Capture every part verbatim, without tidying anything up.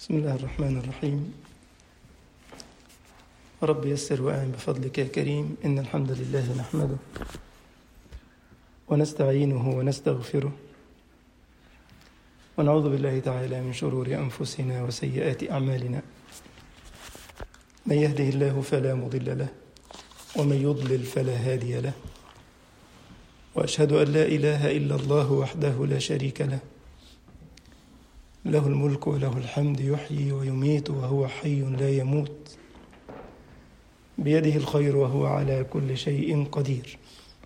بسم الله الرحمن الرحيم. رب يسر وأعن بفضلك يا كريم. إن الحمد لله نحمده ونستعينه ونستغفره ونعوذ بالله تعالى من شرور أنفسنا وسيئات أعمالنا. من يهده الله فلا مضل له ومن يضلل فلا هادي له، وأشهد أن لا إله إلا الله وحده لا شريك له، له الملك وله الحمد، يحيي ويميت وهو حي لا يموت، بيده الخير وهو على كل شيء قدير.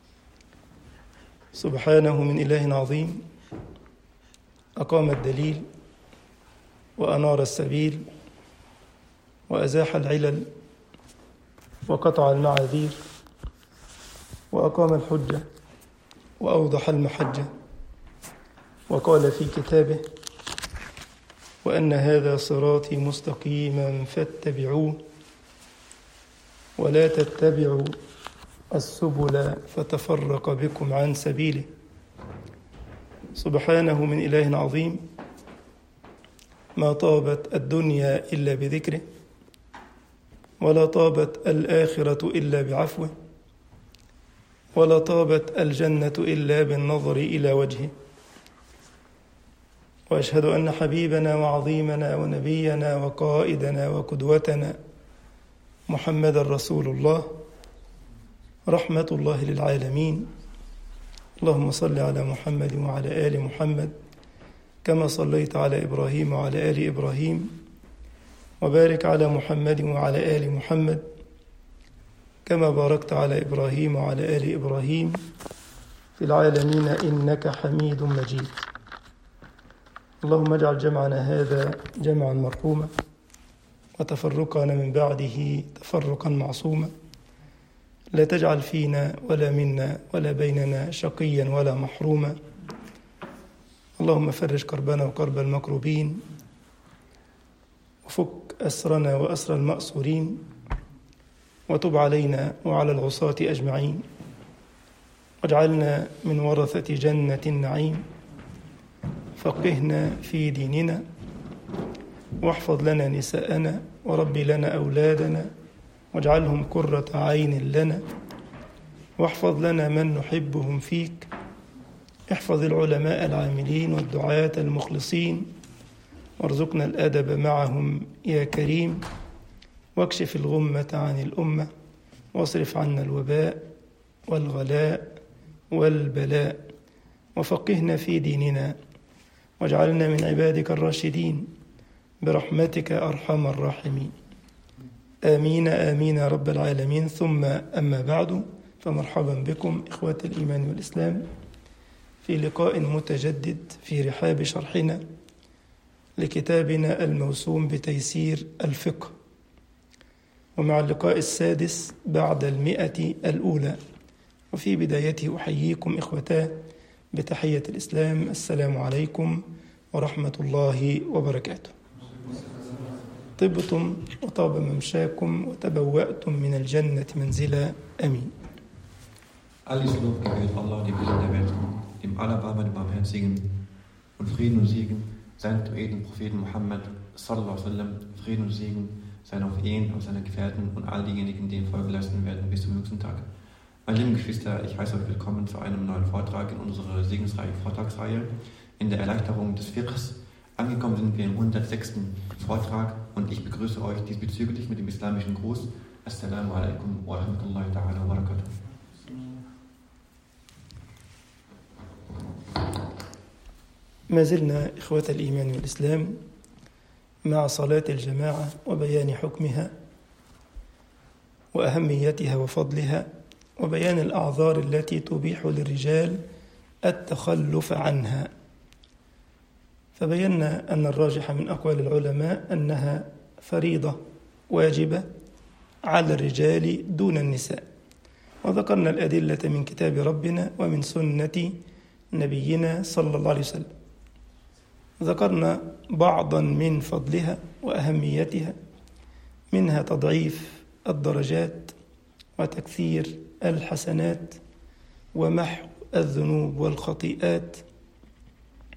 سبحانه من إله عظيم أقام الدليل وأنار السبيل وأزاح العلل وقطع المعاذير وأقام الحجة وأوضح المحجة، وقال في كتابه: وأن هذا صراطي مستقيما فاتبعوه ولا تتبعوا السبل فتفرق بكم عن سبيله. سبحانه من إله عظيم ما طابت الدنيا إلا بذكره، ولا طابت الآخرة إلا بعفوه، ولا طابت الجنة إلا بالنظر إلى وجهه. وأشهد أن حبيبنا وعظيمنا ونبينا وقائدنا وقدوتنا محمد رسول الله، رحمة الله للعالمين. اللهم صل على محمد وعلى آل محمد كما صليت على إبراهيم وعلى آل إبراهيم، وبارك على محمد وعلى آل محمد كما باركت على إبراهيم وعلى آل إبراهيم في العالمين إنك حميد مجيد. اللهم اجعل جمعنا هذا جمعا مرحوما، وتفرقنا من بعده تفرقا معصوما، لا تجعل فينا ولا منا ولا بيننا شقيا ولا محروما. اللهم فرج كربنا وكرب المكروبين، وفك أسرنا وأسر المأسورين، وتب علينا وعلى العصاة أجمعين، واجعلنا من ورثة جنة النعيم. فقهنا في ديننا، واحفظ لنا نساءنا، ورب لنا أولادنا، واجعلهم قرة عين لنا، واحفظ لنا من نحبهم فيك. احفظ العلماء العاملين والدعاة المخلصين، وارزقنا الأدب معهم يا كريم، واكشف الغمة عن الأمة، واصرف عنا الوباء والغلاء والبلاء، وفقهنا في ديننا، واجعلنا من عبادك الراشدين برحمتك أرحم الراحمين. آمين آمين يا رب العالمين. ثم أما بعد، فمرحبا بكم إخوة الإيمان والإسلام في لقاء متجدد في رحاب شرحنا لكتابنا الموسوم بتيسير الفقه، ومع اللقاء السادس بعد المئة الأولى. وفي بدايته أحييكم إخوتاه بتحية الإسلام: السلام عليكم ورحمة الله وبركاته. طبتم وطاب ممشاكم وتبوأتم من الجنة منزلا. آمين. Alles Lob gebührt Allah, dem Willen der Welt, dem Allerbarmer, dem Barmherzigen, und Frieden und Segen seinen edlen Propheten Muhammad sallallahu alaihi wasallam, Frieden und Segen seien auf ihn, auf seine Gefährten und all diejenigen, die ihm Folge leisten werden bis zum jüngsten Tag. Meine lieben Geschwister, ich heiße euch willkommen zu einem neuen Vortrag in unserer segensreichen Vortragsreihe in der Erleichterung des Fiqhs. Angekommen sind wir im hundertsechsten Vortrag und ich begrüße euch diesbezüglich mit dem islamischen Gruß: Assalamu alaikum wa rahmatullahi ta'ala wa barakatuh. ما زلنا إخوة الإيمان والإسلام مع صلاة الجماعة وبيان حكمها وأهميتها وفضلها، وبيان الأعذار التي تبيح للرجال التخلف عنها. فبينا أن الراجح من أقوال العلماء أنها فريضة واجبة على الرجال دون النساء، وذكرنا الأدلة من كتاب ربنا ومن سنة نبينا صلى الله عليه وسلم. ذكرنا بعضا من فضلها وأهميتها، منها تضعيف الدرجات وتكثير الحسنات ومحو الذنوب والخطيئات،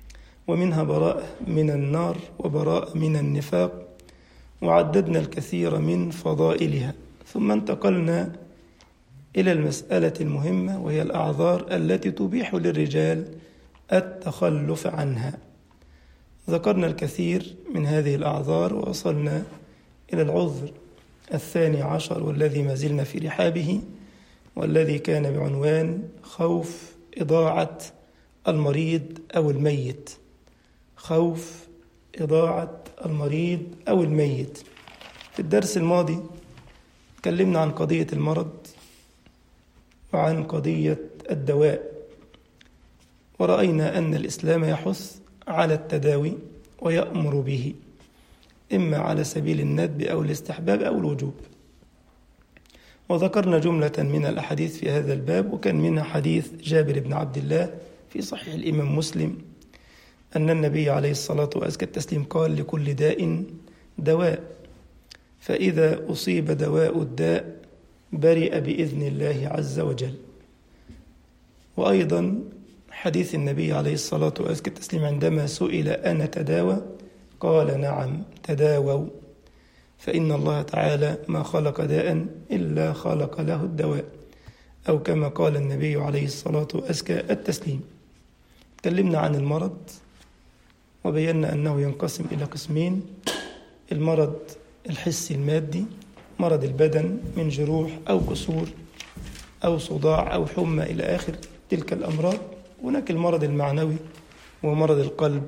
ومنها براءة من النار وبراءة من النفاق، وعددنا الكثير من فضائلها. ثم انتقلنا إلى المسألة المهمة، وهي الأعذار التي تبيح للرجال التخلف عنها. ذكرنا الكثير من هذه الأعذار ووصلنا إلى العذر الثاني عشر، والذي ما زلنا في رحابه، والذي كان بعنوان خوف إضاعة المريض أو الميت. خوف إضاعة المريض أو الميت. في الدرس الماضي تكلمنا عن قضية المرض وعن قضية الدواء، ورأينا أن الإسلام يحث على التداوي ويأمر به، إما على سبيل الندب أو الاستحباب أو الوجوب. وذكرنا جملة من الأحاديث في هذا الباب، وكان منها حديث جابر بن عبد الله في صحيح الإمام مسلم أن النبي عليه الصلاة وأزكى التسليم قال: لكل داء دواء، فإذا أصيب دواء الداء برئ بإذن الله عز وجل. وأيضا حديث النبي عليه الصلاة وأزكى التسليم عندما سئل: أنا تداوى؟ قال: نعم تداووا، فإن الله تعالى ما خلق داء إلا خلق له الدواء، أو كما قال النبي عليه الصلاة وأزكى التسليم. تكلمنا عن المرض وبينا أنه ينقسم إلى قسمين: المرض الحسي المادي، مرض البدن من جروح أو كسور أو صداع أو حمى إلى آخر تلك الأمراض. هناك المرض المعنوي ومرض القلب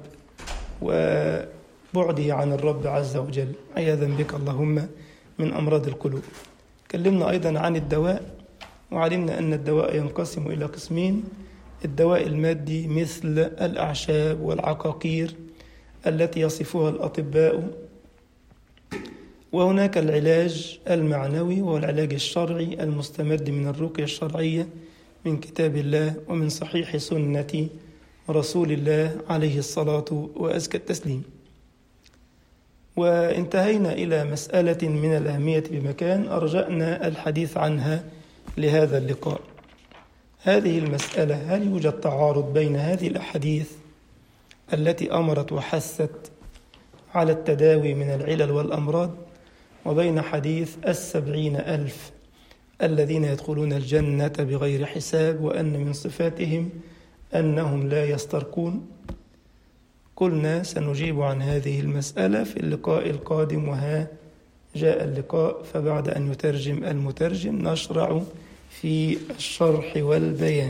وبعده عن الرب عز وجل، عياذا بك اللهم من أمراض القلوب. تكلمنا أيضا عن الدواء، وعلمنا أن الدواء ينقسم إلى قسمين: الدواء المادي مثل الأعشاب والعقاقير التي يصفها الأطباء، وهناك العلاج المعنوي والعلاج الشرعي المستمد من الرقية الشرعية من كتاب الله ومن صحيح سنة رسول الله عليه الصلاة وأزكى التسليم. وانتهينا إلى مسألة من الأهمية بمكان أرجأنا الحديث عنها لهذا اللقاء. هذه المسألة: هل يوجد تعارض بين هذه الأحاديث التي أمرت وحثت على التداوي من العلل والأمراض وبين حديث السبعين ألف الذين يدخلون الجنة بغير حساب وأن من صفاتهم أنهم لا يسترقون؟ قلنا سنجيب عن هذه المسألة في اللقاء القادم، وها جاء اللقاء. فبعد أن يترجم المترجم نشرع في الشرح والبيان.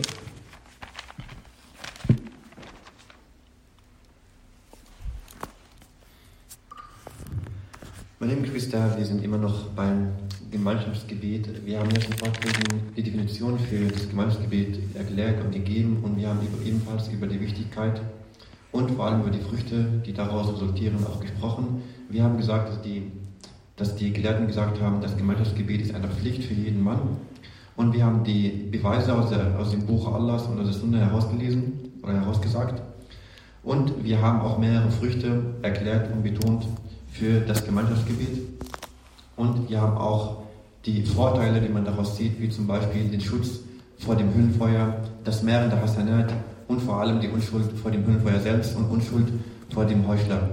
Meine lieben Geschwister, wir sind immer noch beim Gemeinschaftsgebet. Wir haben in letzten Vorträgen die Definition für das Gemeinschaftsgebet erklärt und gegeben, und wir haben ebenfalls über die Wichtigkeit und vor allem über die Früchte, die daraus resultieren, auch gesprochen. Wir haben gesagt, dass die, dass die Gelehrten gesagt haben, das Gemeinschaftsgebet ist eine Pflicht für jeden Mann. Und wir haben die Beweise aus, der, aus dem Buch Allahs und aus der Sunna herausgelesen oder herausgesagt. Und wir haben auch mehrere Früchte erklärt und betont für das Gemeinschaftsgebet. Und wir haben auch die Vorteile, die man daraus sieht, wie zum Beispiel den Schutz vor dem Höllenfeuer, das Mehren der Hasanat und vor allem die Unschuld vor dem Höllenfeuer selbst und Unschuld vor dem Heuchler.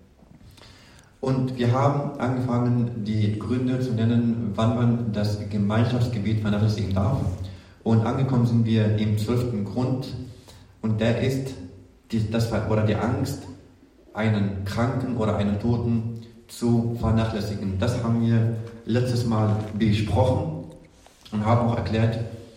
Und wir haben angefangen, die Gründe zu nennen, wann man das Gemeinschaftsgebet vernachlässigen darf. Und angekommen sind wir im zwölften Grund, und der ist die, das, oder die Angst, einen Kranken oder einen Toten zu vernachlässigen. Das haben wir letztes Mal besprochen und haben auch erklärt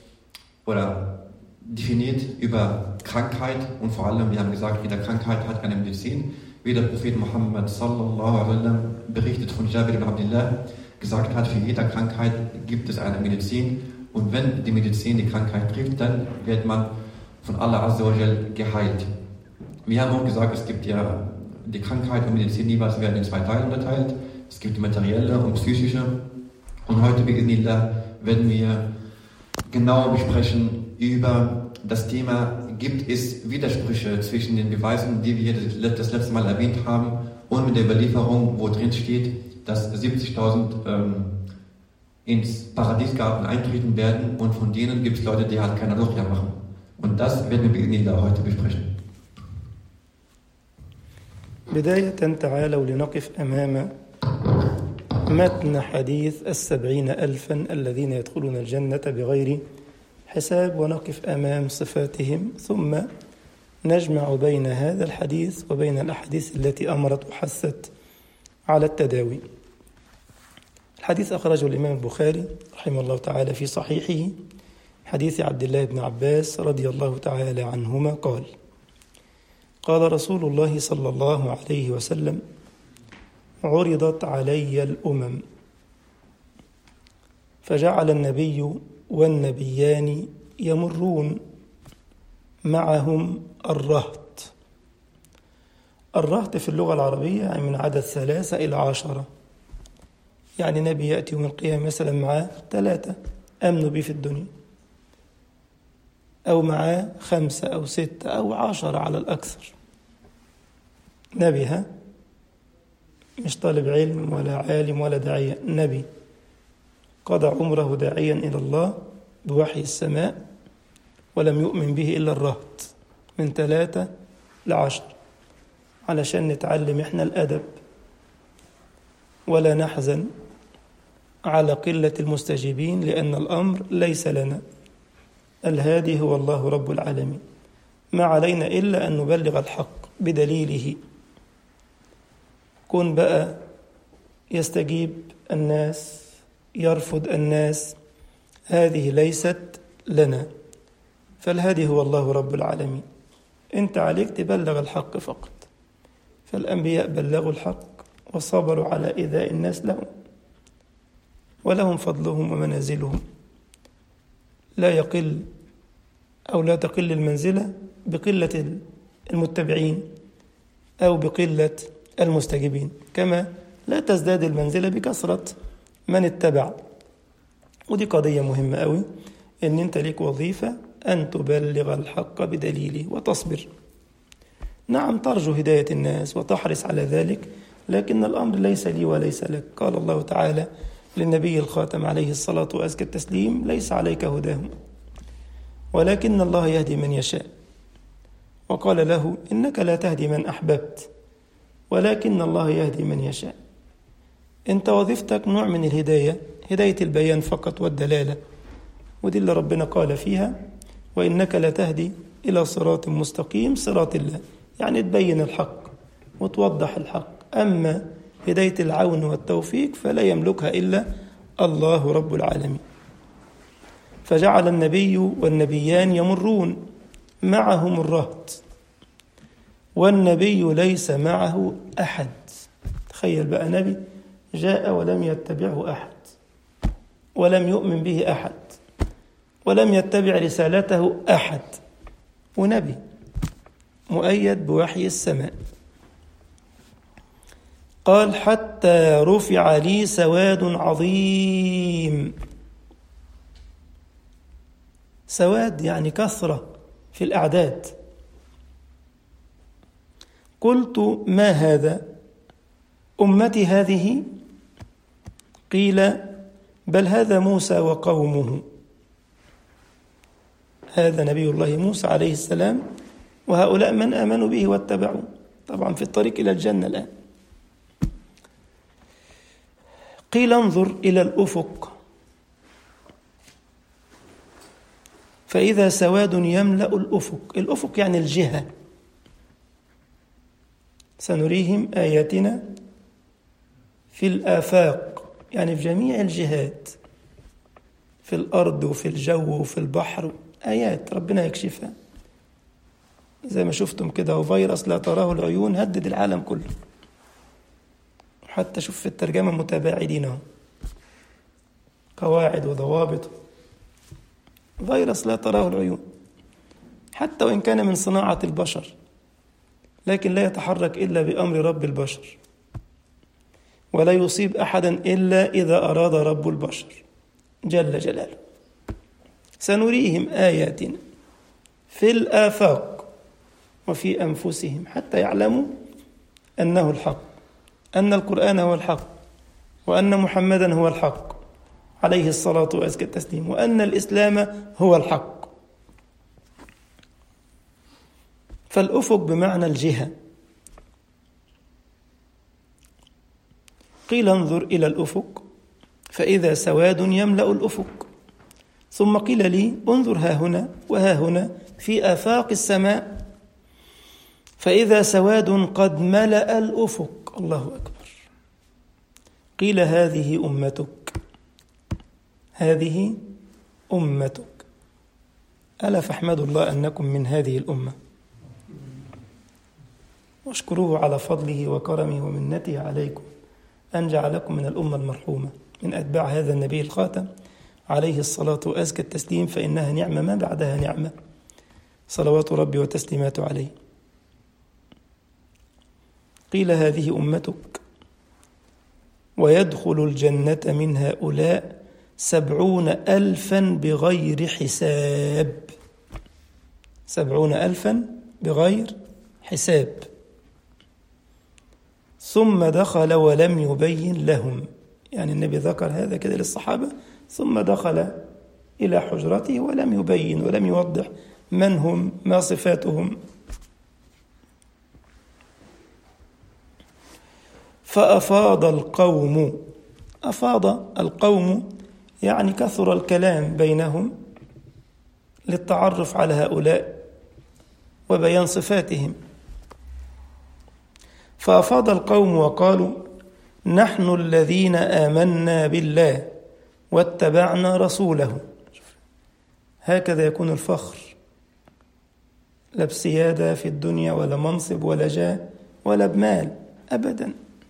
oder definiert über Krankheit, und vor allem, wir haben gesagt, jede Krankheit hat eine Medizin. Wie der Prophet Muhammad sallallahu alaihi wa sallam berichtet von Jabir ibn Abdullah gesagt hat, für jede Krankheit gibt es eine Medizin, und wenn die Medizin die Krankheit trifft, dann wird man von Allah Azza wa Jal geheilt. Wir haben auch gesagt, es gibt ja die Krankheit und Medizin jeweils werden in zwei Teile unterteilt. Es gibt die materielle und psychische, und heute bi'idhnillah werden wir genau besprechen über das Thema: Gibt es Widersprüche zwischen den Beweisen, die wir das letzte Mal erwähnt haben, und mit der Überlieferung, wo drin steht, dass siebzigtausend ähm, ins Paradiesgarten eintreten werden, und von denen gibt es Leute, die halt keine Ruqya machen. Und das werden wir bi'idhnillah heute besprechen. بداية تعالوا لنقف أمام متن حديث السبعين ألفا الذين يدخلون الجنة بغير حساب، ونقف أمام صفاتهم، ثم نجمع بين هذا الحديث وبين الأحاديث التي أمرت وحثت على التداوي. الحديث أخرجه الإمام البخاري رحمه الله تعالى في صحيحه، حديث عبد الله بن عباس رضي الله تعالى عنهما قال: قال رسول الله صلى الله عليه وسلم: عرضت علي الأمم فجعل النبي والنبيان يمرون معهم الرهط. الرهط في اللغة العربية يعني من عدد ثلاثة إلى عشرة، يعني نبي يأتي يوم القيامة مثلا معاه ثلاثة أمنوا به في الدنيا، أو معاه خمسة أو ستة أو عشرة على الأكثر. نبي، ها، مش طالب علم ولا عالم ولا داعية، نبي قضى عمره داعيا إلى الله بوحي السماء، ولم يؤمن به إلا الرهط من ثلاثة لعشر، علشان نتعلم إحنا الأدب ولا نحزن على قلة المستجيبين، لأن الأمر ليس لنا، الهادي هو الله رب العالمين، ما علينا إلا أن نبلغ الحق بدليله. كن بقى يستجيب الناس يرفض الناس، هذه ليست لنا، فالهادي هو الله رب العالمين. انت عليك تبلغ الحق فقط، فالأنبياء بلغوا الحق وصبروا على إيذاء الناس لهم، ولهم فضلهم ومنازلهم، لا يقل أو لا تقل المنزلة بقلة المتبعين أو بقلة المستجيبين، كما لا تزداد المنزلة بكثرة من اتبع. ودي قضية مهمة قوي، إن أنت ليك وظيفة أن تبلغ الحق بدليله وتصبر. نعم ترجو هداية الناس وتحرص على ذلك، لكن الأمر ليس لي وليس لك. قال الله تعالى للنبي الخاتم عليه الصلاة وأزكى التسليم: ليس عليك هداهم ولكن الله يهدي من يشاء. وقال له: إنك لا تهدي من أحببت ولكن الله يهدي من يشاء. أنت وظيفتك نوع من الهداية، هداية البيان فقط والدلالة، ودي اللي ربنا قال فيها: وإنك لا تهدي إلى صراط مستقيم، صراط الله، يعني تبين الحق وتوضح الحق. أما هداية العون والتوفيق فلا يملكها إلا الله رب العالمين. فجعل النبي والنبيان يمرون معهم الرهط، والنبي ليس معه أحد. تخيل بقى، نبي جاء ولم يتبعه أحد، ولم يؤمن به أحد، ولم يتبع رسالته أحد، ونبي مؤيد بوحي السماء. قال: حتى رفع لي سواد عظيم. سواد يعني كثرة في الأعداد. قلت: ما هذا؟ أمتي هذه؟ قيل: بل هذا موسى وقومه. هذا نبي الله موسى عليه السلام، وهؤلاء من آمنوا به واتبعوا، طبعا في الطريق إلى الجنة الآن. قيل: انظر إلى الأفق فإذا سواد يملأ الأفق. الأفق يعني الجهة. سنريهم آياتنا في الآفاق، يعني في جميع الجهات، في الأرض وفي الجو وفي البحر، آيات ربنا يكشفها. زي ما شفتم كده، وفيروس لا تراه العيون هدد العالم كله، حتى شوف في الترجمة متباعدين، قواعد وضوابط. فيروس لا تراه العيون، حتى وإن كان من صناعة البشر، لكن لا يتحرك إلا بأمر رب البشر، ولا يصيب أحدا إلا إذا أراد رب البشر جل جلاله. سنريهم آياتنا في الآفاق وفي أنفسهم حتى يعلموا أنه الحق، أن القرآن هو الحق، وأن محمدا هو الحق عليه الصلاة وأزكى التسليم، وأن الإسلام هو الحق. فالأفق بمعنى الجهة، قيل انظر إلى الأفق فإذا سواد يملأ الأفق، ثم قيل لي انظر ها هنا وها هنا في آفاق السماء فإذا سواد قد ملأ الأفق. الله أكبر. قيل هذه أمتك، هذه أمتك، ألا فاحمدوا الله أنكم من هذه الأمة واشكروه على فضله وكرمه ومنته عليكم أن جعلكم من الأمة المرحومة من أتباع هذا النبي الخاتم عليه الصلاة وأزكى التسليم، فإنها نعمة ما بعدها نعمة، صلوات ربي وتسليماته عليه. قيل هذه أمتك ويدخل الجنة من هؤلاء سبعون ألفا بغير حساب، سبعون ألفا بغير حساب. ثم دخل ولم يبين لهم، يعني النبي ذكر هذا كده للصحابة ثم دخل إلى حجرته ولم يبين ولم يوضح من هم ما صفاتهم. فأفاض القوم، أفاض القوم يعني كثر الكلام بينهم للتعرف على هؤلاء وبيان صفاتهم. فأفاض القوم وقالوا نحن الذين آمنا بالله واتبعنا رسوله. هكذا يكون الفخر، لا بسيادة في الدنيا ولا منصب ولا جاه ولا بمال أبدا.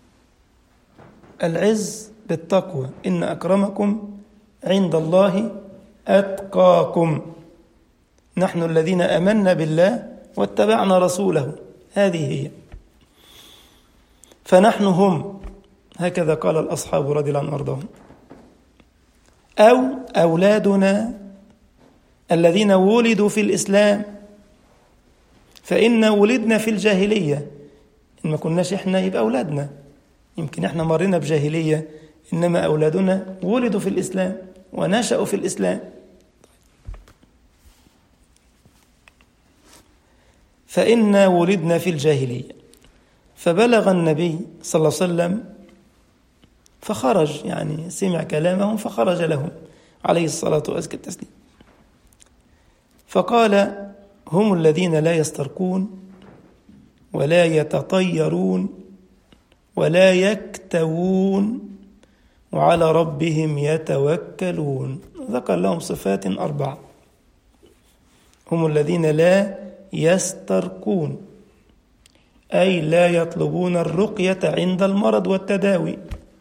العز بالتقوى، إن أكرمكم عند الله أتقاكم. نحن الذين آمنا بالله واتبعنا رسوله، هذه هي. فنحن هم، هكذا قال الأصحاب رضي الله عنهم وأرضاهم، أو أولادنا الذين ولدوا في الإسلام، فإن ولدنا في الجاهلية، إن ما كناش إحنا يبقى أولادنا، يمكن إحنا مرينا بجاهلية، إنما أولادنا ولدوا في الإسلام ونشأوا في الإسلام. فإنا ولدنا في الجاهلية. فبلغ النبي صلى الله عليه وسلم فخرج، يعني سمع كلامهم فخرج لهم عليه الصلاة وأزكى التسليم، فقال هم الذين لا يسترقون ولا يتطيرون ولا يكتوون وعلى ربهم يتوكلون. ذكر لهم صفات أربعة. هم الذين لا يسترقون، أي لا يطلبون الرقية عند المرض والتداوي،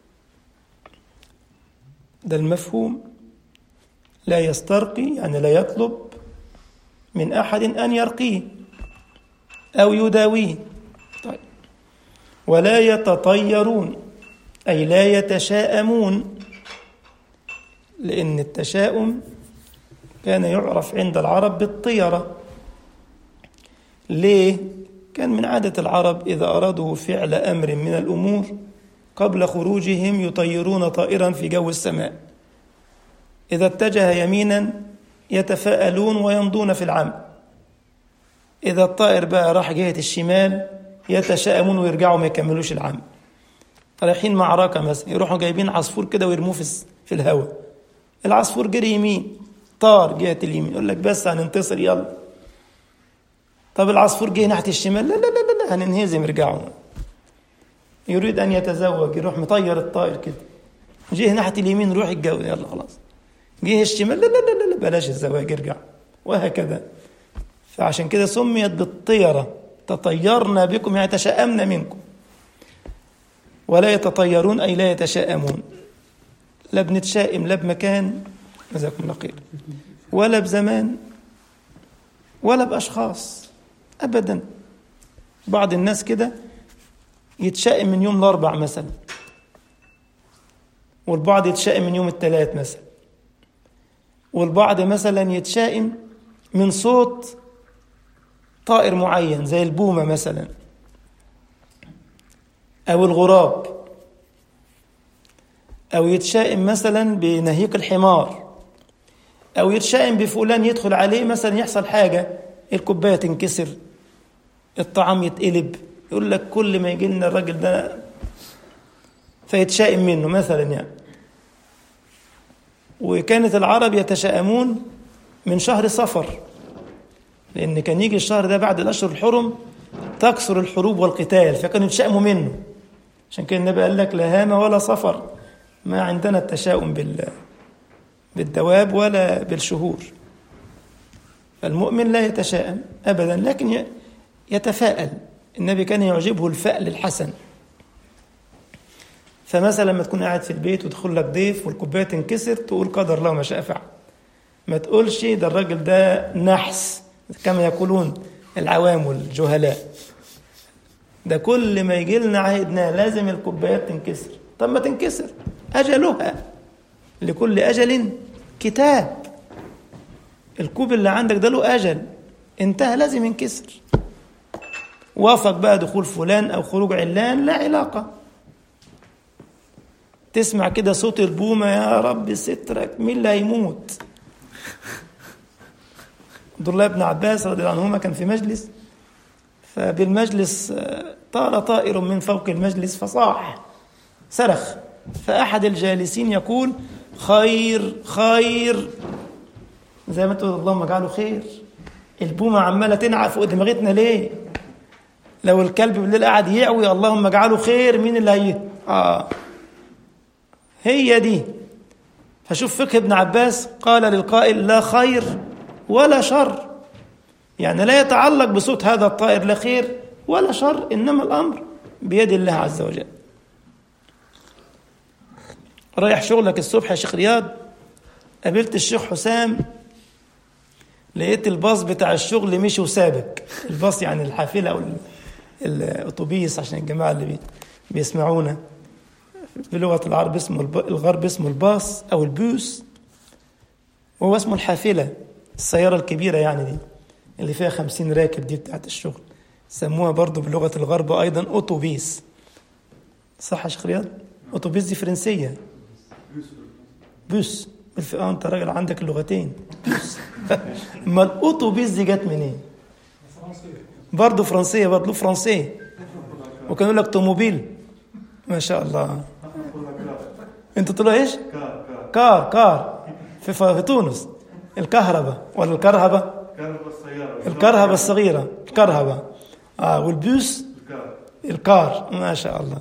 ده المفهوم. لا يسترقي يعني لا يطلب من أحد أن يرقيه أو يداويه. طيب. ولا يتطيرون أي لا يتشاءمون، لأن التشاؤم كان يعرف عند العرب بالطيرة. ليه؟ كان من عادة العرب إذا أرادوا فعل أمر من الأمور قبل خروجهم يطيرون طائرا في جو السماء، إذا اتجه يمينا يتفاءلون ويمضون في العمل، إذا الطائر بقى راح جهة الشمال يتشاءمون ويرجعوا ما يكملوش العمل. رايحين معركة مثلا يروحوا جايبين عصفور كده ويرموه في الهواء، العصفور جري يمين طار جهة اليمين، يقول لك بس هننتصر يلا. طب العصفور جه ناحية الشمال، لا لا لا لا هننهزم ارجعوا. يريد أن يتزوج يروح مطير الطائر كده، جه ناحية اليمين روح الجو يلا خلاص، جه الشمال لا لا لا لا بلاش الزواج ارجع، وهكذا. فعشان كده سميت بالطيرة، تطيرنا بكم يعني تشاءمنا منكم. ولا يتطيرون أي لا يتشاءمون، لا بنتشائم لا بمكان جزاكم الله خير ولا بزمان ولا بأشخاص أبدا. بعض الناس كده يتشائم من يوم الأربع مثلا، والبعض يتشائم من يوم الثلاث مثلا، والبعض مثلا يتشائم من صوت طائر معين زي البومة مثلا أو الغراب، أو يتشائم مثلا بنهيق الحمار، أو يتشائم بفلان يدخل عليه مثلا يحصل حاجة، الكوباية تنكسر، الطعام يتقلب، يقول لك كل ما يجي لنا الراجل ده فيتشائم منه مثلا يعني. وكانت العرب يتشائمون من شهر صفر، لأن كان يجي الشهر ده بعد الأشهر الحرم تكثر الحروب والقتال، فكانوا يتشائموا منه. عشان كده النبي قال لك لا هامة ولا صفر، ما عندنا التشاؤم بال بالدواب ولا بالشهور. المؤمن لا يتشائم أبدا، لكن يتفاءل. النبي كان يعجبه الفأل الحسن. فمثلا لما تكون قاعد في البيت وتدخل لك ضيف والكوبايه تنكسر، تقول قدر الله ما شاء فعل. ما تقولش ده الراجل ده نحس كما يقولون العوام والجهلاء، ده كل ما يجي لنا عهدنا لازم الكوبايات تنكسر. طب ما تنكسر، أجلها، لكل أجل كتاب. الكوب اللي عندك ده له أجل، انتهى لازم ينكسر. وافق بقى دخول فلان أو خروج علان، لا علاقة. تسمع كده صوت البومة، يا رب سترك، مين اللي هيموت؟ عبد الله بن عباس رضي الله عنهما كان في مجلس، فبالمجلس طار طائر من فوق المجلس فصاح، صرخ. فأحد الجالسين يقول خير خير، زي ما تقول اللهم اجعله خير. البومة عمالة تنعى فوق دماغتنا ليه؟ لو الكلب بالليل قاعد يعوي اللهم اجعله خير، مين اللي هي؟ آه هي دي. فشوف فقه ابن عباس، قال للقائل لا خير ولا شر، يعني لا يتعلق بصوت هذا الطائر لا خير ولا شر، إنما الأمر بيد الله عز وجل. رايح شغلك الصبح يا شيخ رياض، قابلت الشيخ حسام، لقيت الباص بتاع الشغل مشي وسابك. الباص يعني الحافلة أو الأوتوبيس، عشان الجماعة اللي بيسمعونا بلغة العرب اسمه الغرب اسمه الباص أو البوس، وهو اسمه الحافلة، السيارة الكبيرة يعني دي اللي فيها خمسين راكب، دي بتاعت الشغل. سموها برضو بلغة الغرب أيضا أوتوبيس. صح يا شيخ رياض؟ أوتوبيس دي فرنسية. بوس بالفئة. أنت راجل عندك اللغتين. بوس. ما الأوتوبيس دي جت منين؟ برضو فرنسية، برضو فرنسية. وكانوا يقول لك توموبيل. ما شاء الله. انتوا تقولوا ايش؟ كار كار كار في في تونس الكهرباء ولا الكرهبة؟ الكرهبة الصغيرة، الكرهبة. اه والبوس الكار. الكار. ما شاء الله.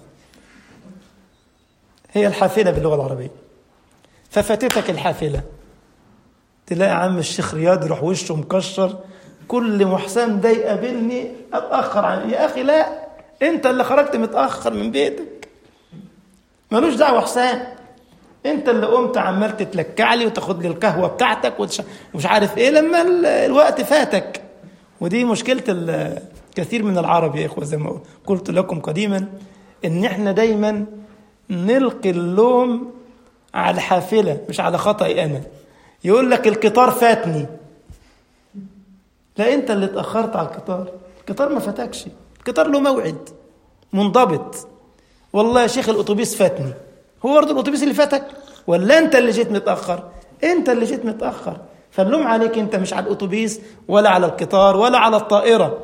هي الحافلة باللغة العربية. ففاتتك الحافلة، تلاقي عم الشيخ رياض يروح وشه مكشر، كل محسن ده يقابلني اتأخر عن، يا أخي لا، أنت اللي خرجت متأخر من بيتك، ملوش دعوة حسان. أنت اللي قمت عمال تتلكع لي وتاخد لي القهوة بتاعتك ومش عارف إيه لما الوقت فاتك. ودي مشكلة الكثير من العرب يا إخوة، زي ما قلت لكم قديما، إن إحنا دايما نلقي اللوم على الحافلة مش على خطأي أنا. يقول لك القطار فاتني، لا أنت اللي اتأخرت على القطار. القطار ما فاتكش، القطار له موعد منضبط. والله يا شيخ الأتوبيس فاتني، هو برضه الأتوبيس اللي فاتك ولا أنت اللي جيت متأخر؟ أنت اللي جيت متأخر، فاللوم عليك أنت، مش على الأتوبيس ولا على القطار ولا على الطائرة.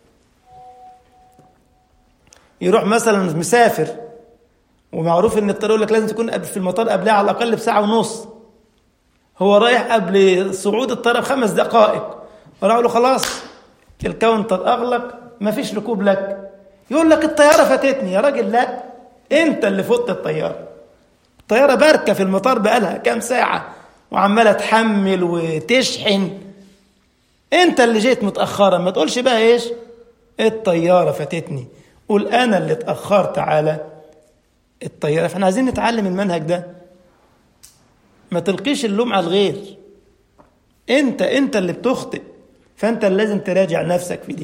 يروح مثلا مسافر ومعروف ان الطياره يقول لك لازم تكون في المطار قبلها على الاقل بساعه ونص، هو رايح قبل صعود الطياره بخمس دقائق، وراح له خلاص الكاونتر اغلق ما فيش ركوب لك. يقول لك الطياره فاتتني. يا راجل لا، انت اللي فوت الطياره. الطياره باركه في المطار بقالها كام ساعه وعماله تحمل وتشحن، انت اللي جيت متاخرا. ما تقولش بقى ايش الطياره فاتتني، قول انا اللي اتاخرت على الطيارة. فاحنا عايزين نتعلم المنهج ده، ما تلقيش اللوم على الغير، انت انت اللي بتخطئ، فانت اللي لازم تراجع نفسك في دي.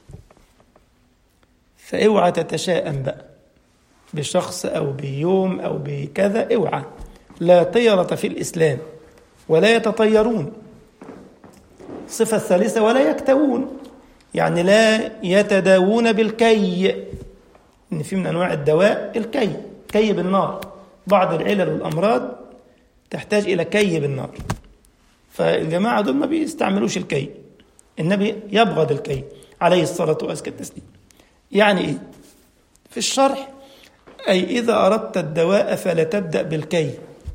فاوعى تتشائم بقى بشخص او بيوم او بكذا، اوعى. لا طيرة في الاسلام ولا يتطيرون. الصفة الثالثة ولا يكتوون، يعني لا يتداوون بالكي، ان في من انواع الدواء الكي، كي بالنار. بعض العلل والأمراض تحتاج إلى كي بالنار، فالجماعة دول ما بيستعملوش الكي. النبي يبغض الكي عليه الصلاة والسلام. يعني إيه؟ في الشرح أي إذا أردت الدواء فلا تبدأ بالكي،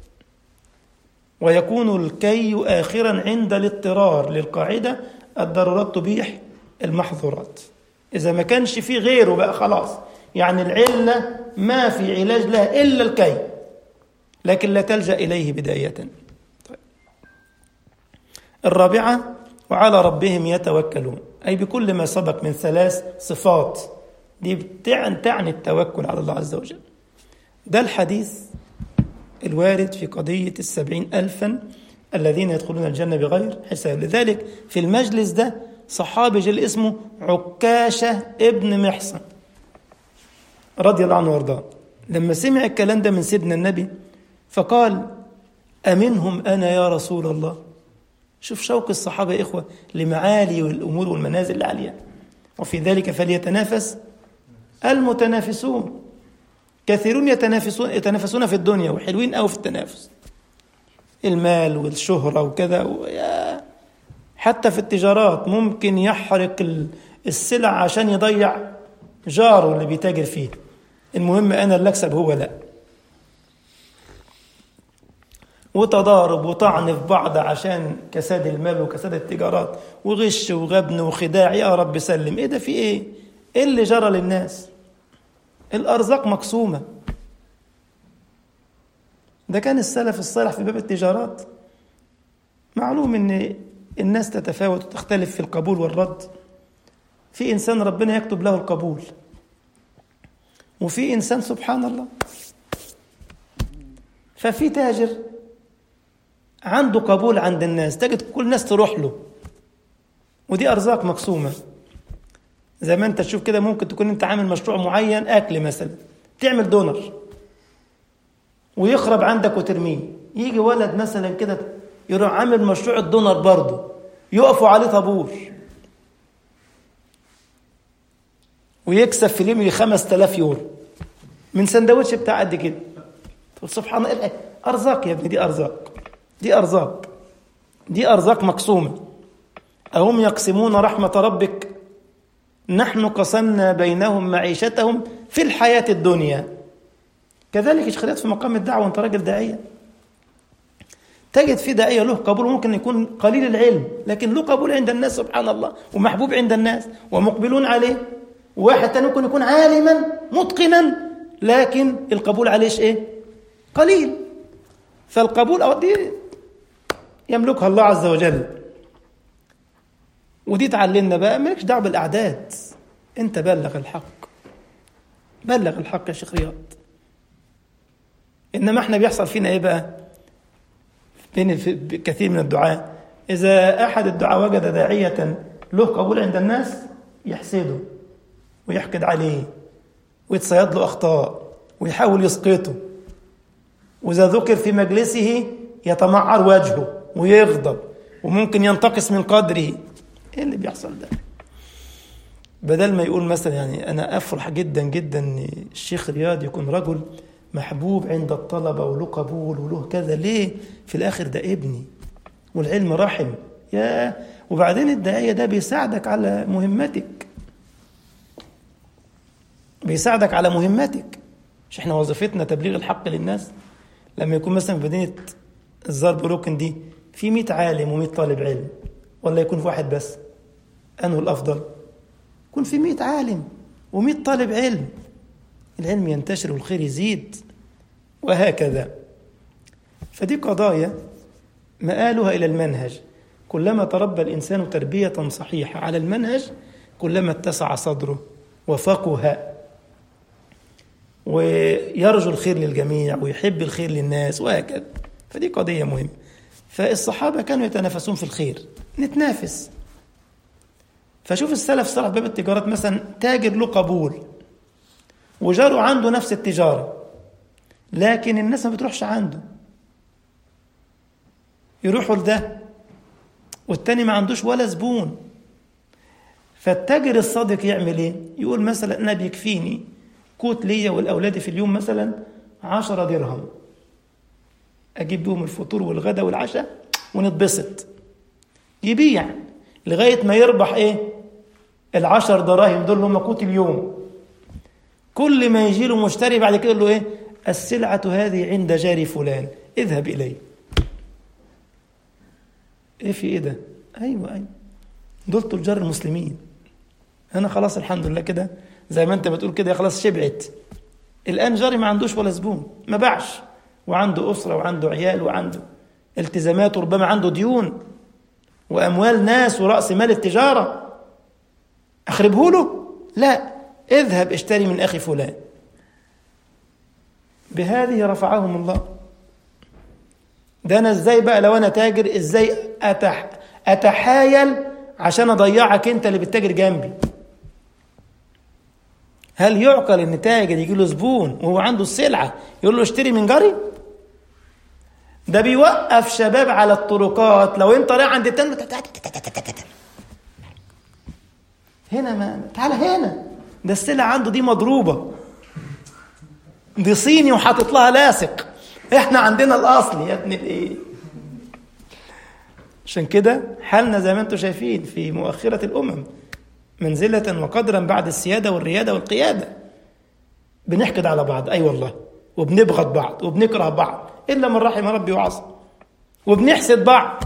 ويكون الكي آخرا عند الاضطرار، للقاعدة الضرورات تبيح المحظورات. إذا ما كانش فيه غيره بقى خلاص، يعني العلة ما في علاج لها إلا الكي، لكن لا تلجأ إليه بداية. طيب. الرابعة وعلى ربهم يتوكلون، أي بكل ما سبق من ثلاث صفات دي تعني التوكل على الله عز وجل. ده الحديث الوارد في قضية السبعين ألفا الذين يدخلون الجنة بغير حساب. لذلك في المجلس ده صحابي جل اسمه عكاشة ابن محصن رضي الله عنه وارضاه، لما سمع الكلام ده من سيدنا النبي فقال أمنهم أنا يا رسول الله. شوف شوق الصحابة يا إخوة لمعالي والأمور والمنازل العالية، وفي ذلك فليتنافس المتنافسون. كثيرون يتنافسون يتنافسون في الدنيا وحلوين أو في التنافس، المال والشهرة وكذا، حتى في التجارات ممكن يحرق السلع عشان يضيع جاره اللي بيتاجر فيه، المهم أنا اللي أكسب هو لا، وتضارب وطعن في بعض عشان كساد المال وكساد التجارات وغش وغبن وخداع. يا رب سلم. إيه ده؟ في إيه؟ إيه اللي جرى للناس؟ الأرزاق مقسومة. ده كان السلف الصالح في باب التجارات. معلوم إن الناس تتفاوت وتختلف في القبول والرد. في إنسان ربنا يكتب له القبول، وفي إنسان سبحان الله. ففي تاجر عنده قبول عند الناس، تجد كل الناس تروح له، ودي أرزاق مقسومة. زي ما أنت تشوف كده، ممكن تكون أنت عامل مشروع معين أكل مثلا، تعمل دونر ويخرب عندك وترميه، يجي ولد مثلا كده يروح عامل مشروع الدونر برضه، يقفوا عليه طابور ويكسب في اليوم خمسة آلاف يورو من سندوتش بتاع قد كده. سبحان الله، أرزاق يا ابني، دي أرزاق، دي أرزاق، دي أرزاق مقسومة. أهم يقسمون رحمة ربك نحن قسمنا بينهم معيشتهم في الحياة الدنيا. كذلك إشخالات في مقام الدعوة، وانت راجل داعية، تجد في داعية له قبول، ممكن يكون قليل العلم لكن له قبول عند الناس سبحان الله، ومحبوب عند الناس ومقبلون عليه. واحد تاني ممكن يكون عالما متقنا لكن القبول عليه ايه؟ قليل. فالقبول أو دي يملكها الله عز وجل، ودي تعلمنا بقى مالكش دعوه بالأعداد، انت بلغ الحق، بلغ الحق يا شيخ رياض. إنما احنا بيحصل فينا ايه بقى بين كثير من الدعاء، إذا أحد الدعاء وجد داعية له قبول عند الناس يحسده ويحقد عليه ويتصيد له أخطاء ويحاول يسقطه، وإذا ذكر في مجلسه يتمعر وجهه ويغضب وممكن ينتقص من قدره. إيه اللي بيحصل ده؟ بدل ما يقول مثلا يعني أنا أفرح جدا جدا أن الشيخ رياض يكون رجل محبوب عند الطلبة وله قبول وله كذا، ليه؟ في الآخر ده ابني والعلم رحم يا. وبعدين الداعية ده بيساعدك على مهمتك، بيساعدك على مهمتك. مش احنا وظيفتنا تبليغ الحق للناس؟ لما يكون مثلا في مدينة الزار بروكن دي في مئة عالم ومئة طالب علم، ولا يكون في واحد بس؟ أنه الأفضل يكون في مئة عالم ومئة طالب علم، العلم ينتشر والخير يزيد وهكذا. فدي قضايا مآلها إلى المنهج. كلما تربى الإنسان تربية صحيحة على المنهج كلما اتسع صدره وفقه ويرجو الخير للجميع ويحب الخير للناس وهكذا. فدي قضية مهمة. فالصحابة كانوا يتنافسون في الخير، نتنافس. فشوف السلف صالح باب التجارات مثلا، تاجر له قبول وجاره عنده نفس التجارة لكن الناس ما بتروحش عنده، يروحوا لده والتاني ما عندوش ولا زبون. فالتاجر الصادق يعمل ايه؟ يقول مثلا انا بيكفيني كوت ليا والأولاد في اليوم مثلا عشرة درهم، أجيب بهم الفطور والغدا والعشاء ونتبسط. يبيع لغاية ما يربح إيه؟ العشر دراهم دول هم كوت اليوم. كل ما يجي له مشتري بعد كده يقول له إيه؟ السلعة هذه عند جاري فلان، اذهب إليه. إيه في إيه ده؟ أيوة أيوة، دول تجار المسلمين. أنا خلاص الحمد لله كده زي ما أنت بتقول كده، خلاص شبعت. الآن جاري ما عندوش ولا زبون، ما باعش، وعنده أسرة وعنده عيال وعنده التزامات، وربما عنده ديون وأموال ناس ورأس مال التجارة. أخربه له؟ لا، اذهب اشتري من أخي فلان. بهذه رفعهم الله. ده أنا إزاي بقى لو أنا تاجر إزاي أتح أتحايل عشان أضيعك أنت اللي بتتاجر جنبي؟ هل يعقل إن تاجر يجي له زبون وهو عنده السلعة يقول له اشتري من جاري؟ ده بيوقف شباب على الطرقات. لو أنت رايح عند التاني هنا، ما تعال هنا، ده السلعة عنده دي مضروبة، دي صيني وحاطط لها لاصق، احنا عندنا الأصل يا ابن الايه. عشان كده حالنا زي ما انتم شايفين في مؤخرة الأمم منزلة وقدرا بعد السيادة والريادة والقيادة. بنحقد على بعض، أي والله، وبنبغض بعض وبنكره بعض إلا من رحم ربي وعصى، وبنحسد بعض.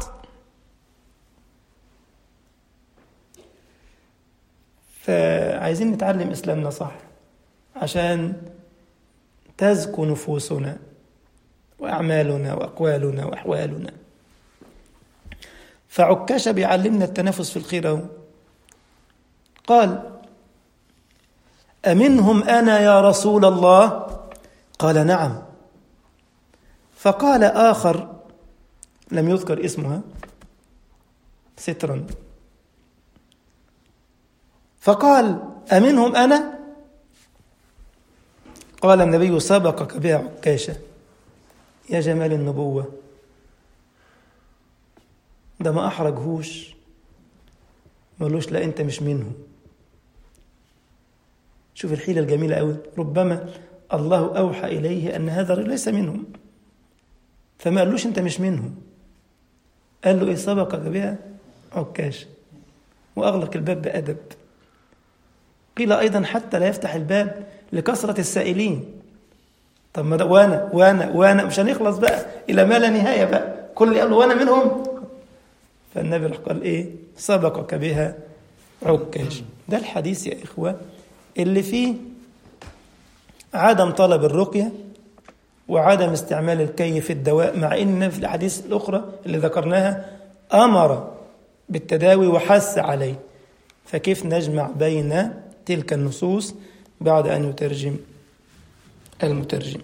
فعايزين نتعلم إسلامنا صح عشان تزكو نفوسنا وأعمالنا وأقوالنا وأحوالنا. فعكاشة بيعلمنا التنافس في الخير. قال: أمنهم أنا يا رسول الله؟ قال: نعم. فقال آخر لم يذكر اسمها سترا، فقال: أمنهم أنا؟ قال النبي: سبقك بها عكاشة. يا جمال النبوة، ده ما أحرجهوش، ما قالوش لا أنت مش منهم. شوف الحيلة الجميلة أوي. ربما الله أوحى إليه أن هذا ليس منهم، فما قالوش أنت مش منهم، قال له إيه؟ سبقك بها عكاشة، وأغلق الباب بأدب. قيل أيضا حتى لا يفتح الباب لكثرة السائلين. طب ما ده وانا وانا وانا مش هنخلص بقى الى ما لا نهايه بقى، كل اللي قالوا وانا منهم. فالنبي قال ايه؟ سبقك بها عكاش. ده الحديث يا اخوه اللي فيه عدم طلب الرقيه وعدم استعمال الكي في الدواء، مع ان في الاحاديث الاخرى اللي ذكرناها امر بالتداوي وحث عليه. فكيف نجمع بين تلك النصوص بعد ان يترجم المترجم؟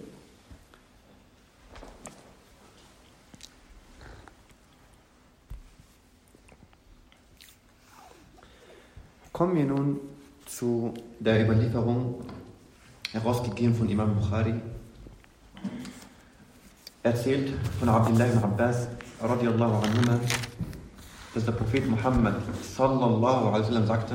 Kommen wir nun zu der Überlieferung, herausgegeben von Imam Bukhari, erzählt von Abdullah ibn Abbas radiallahu anhuma, dass der Prophet Muhammad sallallahu alaihi wasallam sagte: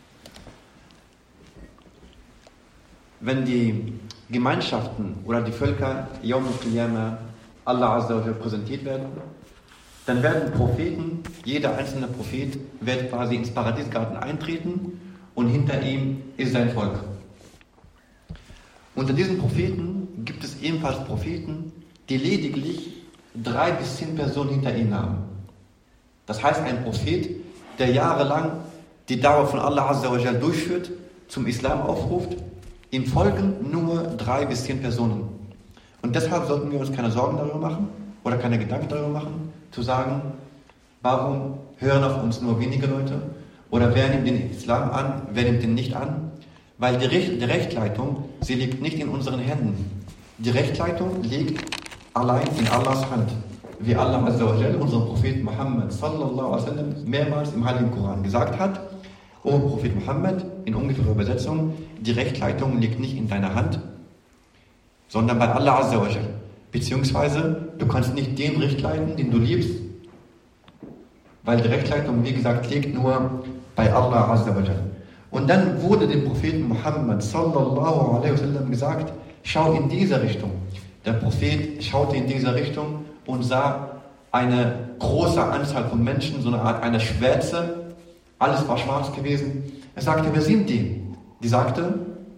Wenn die Gemeinschaften oder die Völker Yawm al-Qiyamah Allah Azza wa Jalla präsentiert werden, dann werden Propheten, jeder einzelne Prophet wird quasi ins Paradiesgarten eintreten und hinter ihm ist sein Volk. Unter diesen Propheten gibt es ebenfalls Propheten, die lediglich drei bis zehn Personen hinter ihnen haben. Das heißt, ein Prophet, der jahrelang die Dauer von Allah Azza wa Jalla durchführt, zum Islam aufruft, ihm folgen nur drei bis zehn Personen. Und deshalb sollten wir uns keine Sorgen darüber machen oder keine Gedanken darüber machen, zu sagen, warum hören auf uns nur wenige Leute oder wer nimmt den Islam an, wer nimmt den nicht an. Weil die, Recht, die Rechtleitung, sie liegt nicht in unseren Händen. Die Rechtleitung liegt allein in Allahs Hand. Wie Allah Azza wa Jalla, unser Prophet Muhammad sallallahu alaihi wasallam, mehrmals im Heiligen Koran gesagt hat: O Prophet Muhammad, in ungefährer Übersetzung, die Rechtleitung liegt nicht in deiner Hand, sondern bei Allah Azza wa Jalla. Beziehungsweise, du kannst nicht den Recht leiten, den du liebst, weil die Rechtleitung, wie gesagt, liegt nur bei Allah Azza wa Jalla. Und dann wurde dem Propheten Muhammad sallallahu alaihi wasallam gesagt: Schau in diese Richtung. Der Prophet schaute in diese Richtung und sah eine große Anzahl von Menschen, so eine Art einer Schwärze. Alles war schwarz gewesen. Er sagte: Wer sind die? Die sagte: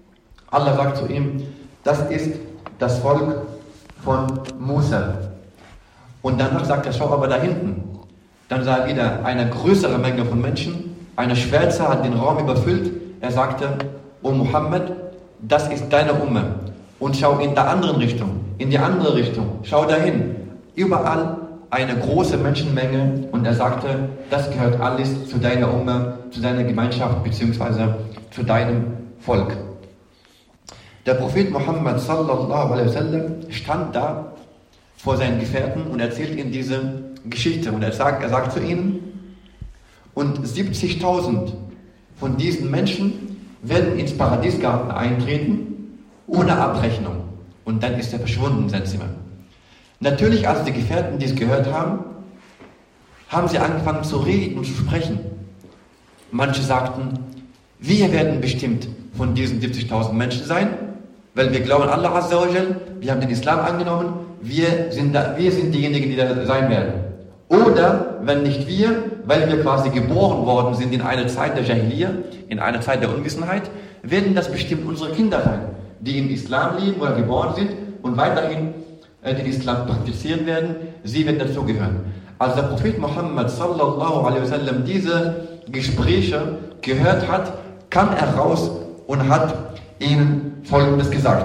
Allah sagt zu ihm, das ist das Volk von Musa. Und danach sagt er, schau aber da hinten. Dann sah er wieder eine größere Menge von Menschen, eine Schwärze hat den Raum überfüllt. Er sagte, O Muhammad, das ist deine Umme. Und schau in der anderen Richtung, in die andere Richtung, schau dahin. Überall eine große Menschenmenge. Und er sagte, das gehört alles zu deiner Umme, zu deiner Gemeinschaft, beziehungsweise zu deinem Volk. Der Prophet Muhammad sallallahu alaihi wasallam stand da vor seinen Gefährten und erzählt ihnen diese Geschichte. Und er sagt, er sagt zu ihnen, und siebzigtausend von diesen Menschen werden ins Paradiesgarten eintreten, ohne Abrechnung. Und dann ist er verschwunden in sein Zimmer. Natürlich, als die Gefährten dies gehört haben, haben sie angefangen zu reden und zu sprechen. Manche sagten, wir werden bestimmt von diesen siebzigtausend Menschen sein, weil wir glauben Allah Azza wa Jal, wir haben den Islam angenommen, wir sind, da, wir sind diejenigen, die da sein werden. Oder, wenn nicht wir, weil wir quasi geboren worden sind in einer Zeit der Jahiliyyah, in einer Zeit der Unwissenheit, werden das bestimmt unsere Kinder sein, die im Islam leben oder geboren sind und weiterhin äh, den Islam praktizieren werden, sie werden dazugehören. Als der Prophet Muhammad sallallahu alaihi wasallam diese Gespräche gehört hat, kam er raus und hat ihnen Folgendes gesagt.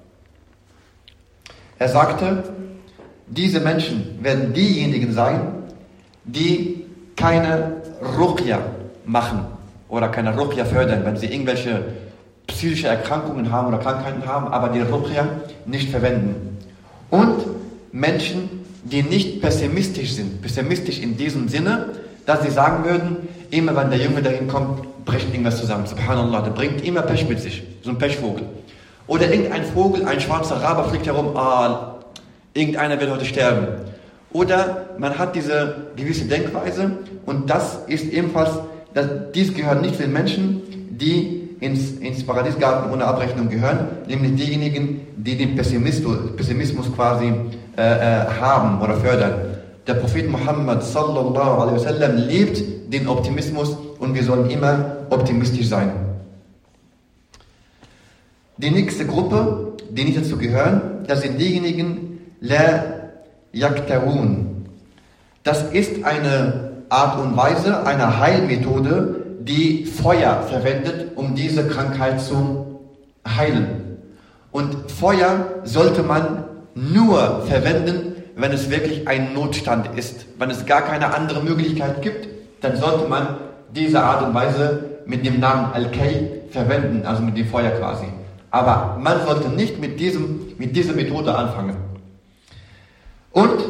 Er sagte, diese Menschen werden diejenigen sein, die keine Ruqya machen oder keine Ruqya fördern, wenn sie irgendwelche psychische Erkrankungen haben oder Krankheiten haben, aber die Ruqya nicht verwenden. Und Menschen, die nicht pessimistisch sind, pessimistisch in diesem Sinne, dass sie sagen würden, immer wenn der Junge dahin kommt, bricht irgendwas zusammen. Subhanallah, der bringt immer Pech mit sich, so ein Pechvogel. Oder irgendein Vogel, ein schwarzer Rabe fliegt herum, ah, irgendeiner wird heute sterben. Oder man hat diese gewisse Denkweise und das ist ebenfalls, das, dies gehört nicht zu den Menschen, die ins, ins Paradiesgarten ohne Abrechnung gehören, nämlich diejenigen, die den Pessimismus, Pessimismus quasi äh, äh, haben oder fördern. Der Prophet Muhammad sallallahu alaihi wasallam lebt den Optimismus und wir sollen immer optimistisch sein. Die nächste Gruppe, die nicht dazu gehören, das sind diejenigen, la yaktawun. Das ist eine Art und Weise, eine Heilmethode, die Feuer verwendet, um diese Krankheit zu heilen. Und Feuer sollte man nur verwenden, wenn es wirklich ein Notstand ist. Wenn es gar keine andere Möglichkeit gibt, dann sollte man diese Art und Weise mit dem Namen Al-Kay verwenden, also mit dem Feuer quasi. Aber man sollte nicht mit, diesem, mit dieser Methode anfangen. Und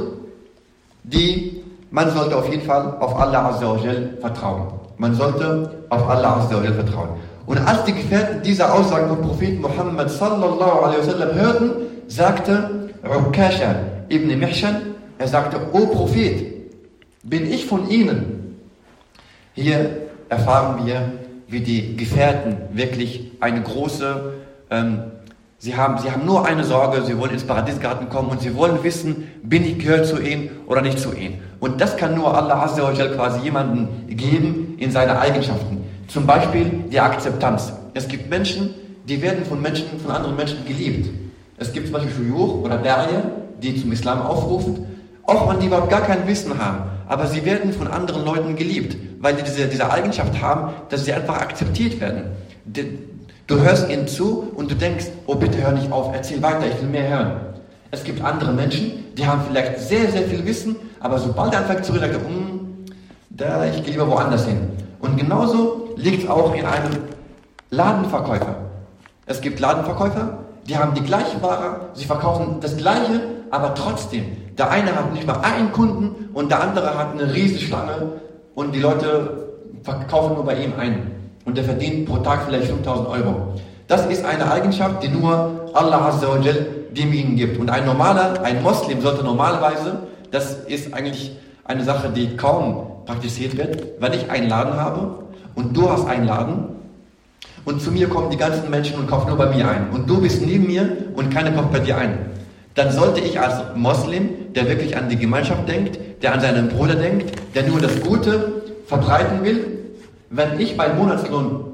die, man sollte auf jeden Fall auf Allah Azza wa Jal vertrauen. Man sollte auf Allah Azza wa Jal vertrauen. Und als die Gefährten diese Aussagen vom Propheten Muhammad sallallahu alaihi wasallam hörten, sagte Ukasha ibn Mihshan, er sagte, O Prophet, bin ich von Ihnen? Hier erfahren wir, wie die Gefährten wirklich eine große, ähm, sie, haben, sie haben nur eine Sorge, sie wollen ins Paradiesgarten kommen und sie wollen wissen, bin ich gehört zu ihnen oder nicht zu ihnen. Und das kann nur Allah Azza wa Jal quasi jemanden geben in seine Eigenschaften. Zum Beispiel die Akzeptanz. Es gibt Menschen, die werden von Menschen, von anderen Menschen geliebt. Es gibt zum Beispiel Shuyukh oder Da'iyah, die zum Islam aufrufen, auch wenn die überhaupt gar kein Wissen haben. Aber sie werden von anderen Leuten geliebt, weil die diese, diese Eigenschaft haben, dass sie einfach akzeptiert werden. Du hörst ihnen zu und du denkst, oh bitte hör nicht auf, erzähl weiter, ich will mehr hören. Es gibt andere Menschen, die haben vielleicht sehr, sehr viel Wissen, aber sobald er anfängt zu reden, sagt er, hm, da, ich gehe lieber woanders hin. Und genauso liegt es auch in einem Ladenverkäufer. Es gibt Ladenverkäufer, die haben die gleiche Ware, sie verkaufen das Gleiche, aber trotzdem, der eine hat nicht mal einen Kunden und der andere hat eine riesige Schlange und die Leute verkaufen nur bei ihm einen. Und der verdient pro Tag vielleicht fünftausend Euro. Das ist eine Eigenschaft, die nur Allah Azza wa Jal demjenigen gibt. Und ein normaler, ein Moslem sollte normalerweise, das ist eigentlich eine Sache, die kaum praktiziert wird, wenn ich einen Laden habe und du hast einen Laden und zu mir kommen die ganzen Menschen und kaufen nur bei mir ein und du bist neben mir und keiner kauft bei dir ein, dann sollte ich als Moslem, der wirklich an die Gemeinschaft denkt, der an seinen Bruder denkt, der nur das Gute verbreiten will, wenn ich meinen Monatslohn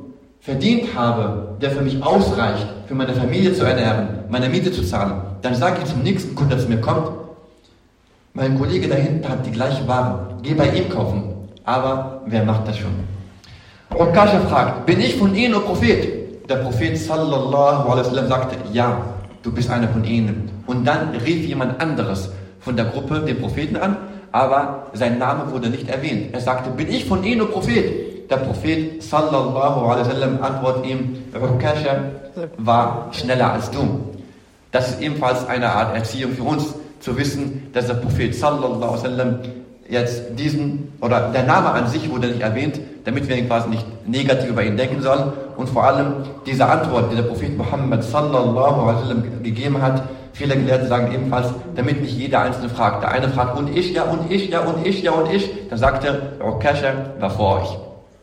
verdient habe, der für mich ausreicht, für meine Familie zu ernähren, meine Miete zu zahlen, dann sage ich zum nächsten Kunden, der zu mir kommt, mein Kollege da hinten hat die gleiche Ware, geh bei ihm kaufen. Aber wer macht das schon? Ukasha fragt, bin ich von ihnen, o Prophet? Der Prophet sallallahu alaihi wasallam sagte, ja, du bist einer von ihnen. Und dann rief jemand anderes von der Gruppe den Propheten an, aber sein Name wurde nicht erwähnt. Er sagte, bin ich von ihnen, o Prophet? Der Prophet sallallahu alaihi wasallam antwortet ihm, Ukasha war schneller als du. Das ist ebenfalls eine Art Erziehung für uns, zu wissen, dass der Prophet sallallahu alaihi wasallam jetzt diesen, oder der Name an sich wurde nicht erwähnt, damit wir quasi nicht negativ über ihn denken sollen, und vor allem diese Antwort, die der Prophet Muhammad sallallahu alaihi wasallam gegeben hat, viele Gelehrte sagen ebenfalls, damit nicht jeder Einzelne fragt. Der eine fragt, und ich, ja, und ich, ja, und ich, ja, und ich, dann sagt er, Ukasha war vor euch.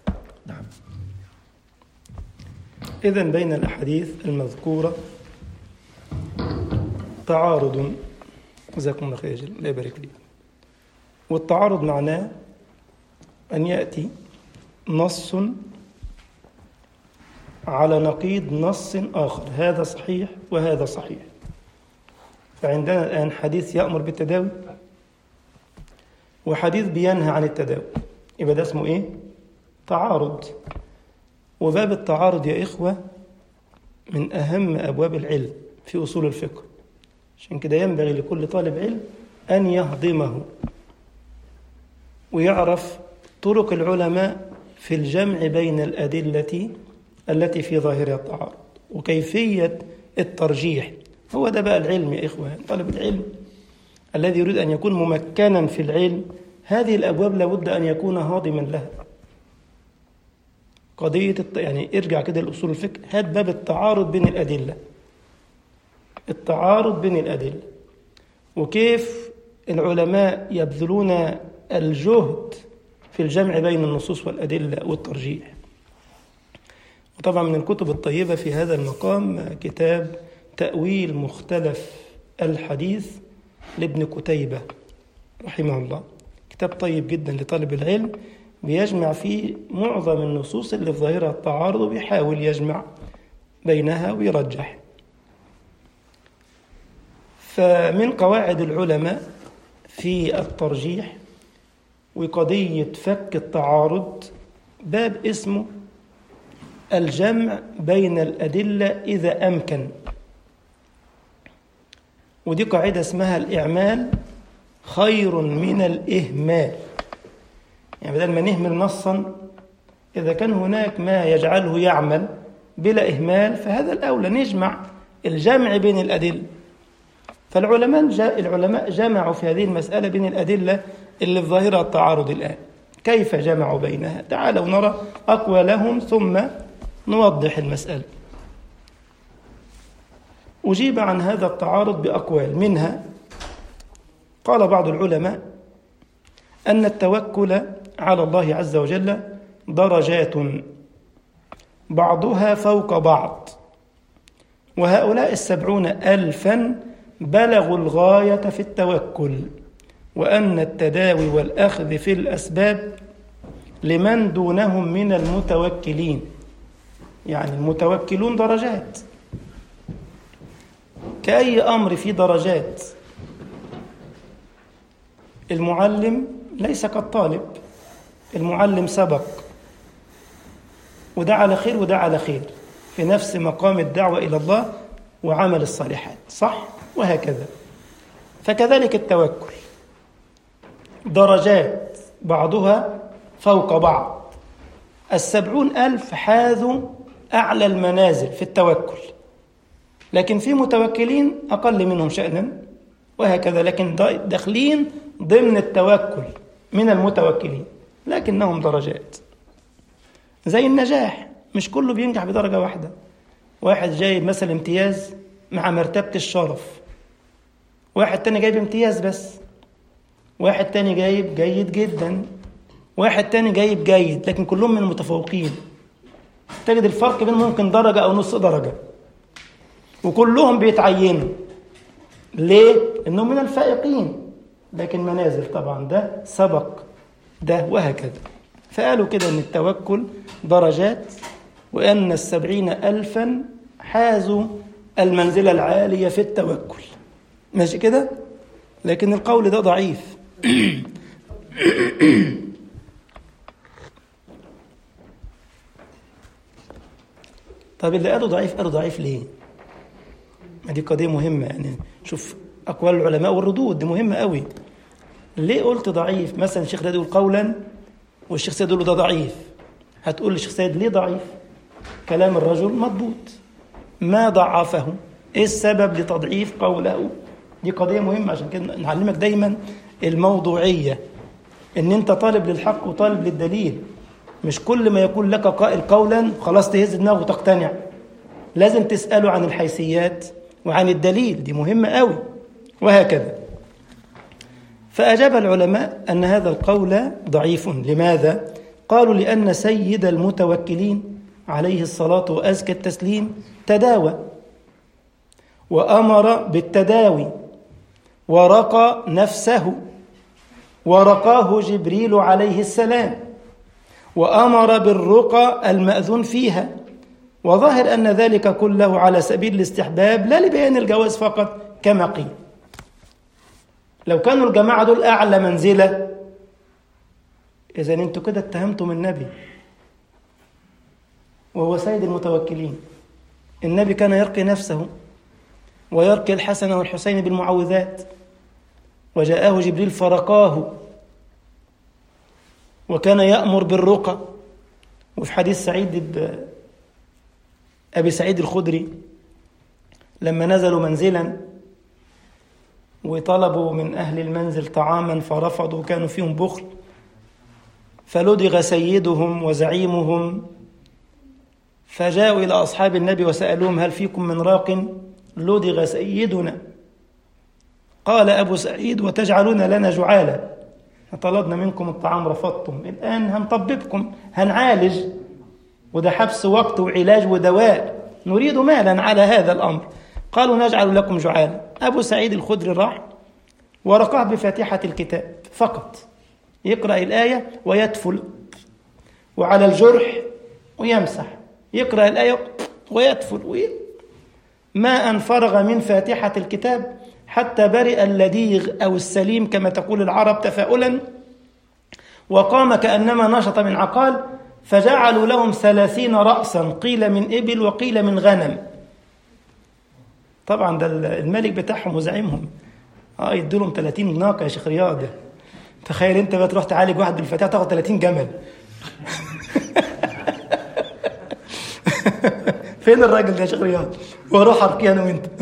إذن بين الأحاديث المذكورة تعارض، جزاكم الله خير، لا يبارك فيك. والتعارض معناه أن يأتي نص على نقيض نص آخر، هذا صحيح وهذا صحيح. فعندنا الآن حديث يأمر بالتداوي وحديث بينهى عن التداوي، يبقى ده اسمه إيه؟ تعارض. وباب التعارض يا إخوة من أهم أبواب العلم في أصول الفقه، عشان كده ينبغي لكل طالب علم أن يهضمه ويعرف طرق العلماء في الجمع بين الأدلة التي في ظاهرها التعارض وكيفية الترجيح. هو ده بقى العلم يا إخوة. طالب العلم الذي يريد أن يكون ممكنا في العلم، هذه الأبواب لابد أن يكون هاضما لها. قضية الت... يعني ارجع كده لأصول الفقه، هات باب التعارض بين الأدلة، التعارض بين الأدلة وكيف العلماء يبذلون الجهد في الجمع بين النصوص والأدلة والترجيح. وطبعا من الكتب الطيبة في هذا المقام كتاب تأويل مختلف الحديث لابن كتيبة رحمه الله، كتاب طيب جدا لطالب العلم، بيجمع فيه معظم النصوص اللي في ظاهرها التعارض وبيحاول يجمع بينها ويرجح. فمن قواعد العلماء في الترجيح وقضية فك التعارض باب اسمه الجمع بين الأدلة إذا أمكن، ودي قاعدة اسمها الإعمال خير من الإهمال. يعني بدل ما نهمل نصا، إذا كان هناك ما يجعله يعمل بلا إهمال فهذا الأولى، نجمع الجمع بين الأدلة. فالعلماء جاء العلماء جمعوا في هذه المسألة بين الأدلة اللي في ظاهرها التعارض الآن. كيف جمعوا بينها؟ تعالوا نرى أقوالهم ثم نوضح المسألة. أجيب عن هذا التعارض بأقوال، منها قال بعض العلماء أن التوكل على الله عز وجل درجات بعضها فوق بعض، وهؤلاء السبعون ألفا بلغوا الغاية في التوكل، وأن التداوي والأخذ في الأسباب لمن دونهم من المتوكلين. يعني المتوكلون درجات، كأي أمر في درجات. المعلم ليس كالطالب، المعلم سبق وده على خير وده على خير في نفس مقام الدعوة إلى الله وعمل الصالحات، صح؟ وهكذا. فكذلك التوكل درجات بعضها فوق بعض. السبعون ألف حاذوا أعلى المنازل في التوكل، لكن في متوكلين أقل منهم شأنا وهكذا، لكن داخلين ضمن التوكل من المتوكلين، لكنهم درجات. زي النجاح، مش كله بينجح بدرجة واحدة. واحد جايب مثلا امتياز مع مرتبة الشرف، واحد تاني جايب امتياز بس، واحد تاني جايب جيد جدا، واحد تاني جايب جيد، لكن كلهم من المتفوقين. تجد الفرق بينهم ممكن درجة أو نص درجة، وكلهم بيتعينوا. ليه؟ إنهم من الفائقين، لكن منازل طبعا ده سبق ده وهكذا. فقالوا كده إن التوكل درجات وأن السبعين ألفا حازوا المنزلة العالية في التوكل. ماشي كده؟ لكن القول ده ضعيف. طب اللي قالوا ضعيف قالوا ضعيف ليه؟ دي قضية مهمة، يعني شوف أقوال العلماء والردود دي مهمة قوي. ليه قلت ضعيف؟ مثلا الشيخ ده يقول قولا والشيخ سيد يقول له ده ضعيف. هتقول للشيخ سيد ليه ضعيف؟ كلام الرجل مضبوط، ما ضعفه، ايه السبب لتضعيف قوله؟ دي قضية مهمة، عشان كده نعلمك دايما الموضوعية، ان انت طالب للحق وطالب للدليل. مش كل ما يكون لك قائل قولا خلاص تهز دماغه وتقتنع، لازم تسأله عن الحيثيات وعن الدليل، دي مهمة قوي. وهكذا. فأجاب العلماء أن هذا القول ضعيف. لماذا؟ قالوا لأن سيد المتوكلين عليه الصلاة وأزكى التسليم تداوى وأمر بالتداوي ورقى نفسه، ورقاه جبريل عليه السلام، وأمر بالرقى المأذون فيها. وظاهر أن ذلك كله على سبيل الاستحباب لا لبيان الجواز فقط كما قيل. لو كانوا الجماعة دول أعلى منزلة، إذن أنتوا كده اتهمتم النبي وهو سيد المتوكلين. النبي كان يرقي نفسه ويرقي الحسن والحسين بالمعوذات، وجاءه جبريل فرقاه، وكان يأمر بالرقى. وفي حديث سعيد أبي سعيد الخدري لما نزلوا منزلا وطلبوا من أهل المنزل طعاما فرفضوا، كانوا فيهم بخل، فلدغ سيدهم وزعيمهم، فجاءوا إلى أصحاب النبي وسألوهم هل فيكم من راق؟ لدغ سيدنا. قال أبو سعيد وتجعلون لنا جعالا، طلبنا منكم الطعام رفضتم، الآن هنطببكم هنعالج، وده حبس وقت وعلاج ودواء، نريد مالا على هذا الأمر. قالوا نجعل لكم جعالا. أبو سعيد الخدري راح ورقاه بفاتحة الكتاب فقط، يقرأ الآية ويتفل، وعلى الجرح ويمسح، يقرأ الآية ويتفل وي... ما أن فرغ من فاتحة الكتاب حتى برئ اللديغ أو السليم كما تقول العرب تفاؤلا، وقام كأنما نشط من عقال، فجعلوا لهم ثلاثين رأسا، قيل من إبل وقيل من غنم. طبعا ده الملك بتاعهم وزعيمهم، اه يدوا لهم ثلاثين ناقة يا شيخ رياض. تخيل انت بقى تروح تعالج واحد بالفتاة تاخد ثلاثين جمل. فين الراجل ده يا شيخ رياض؟ واروح ارقي انا وانت.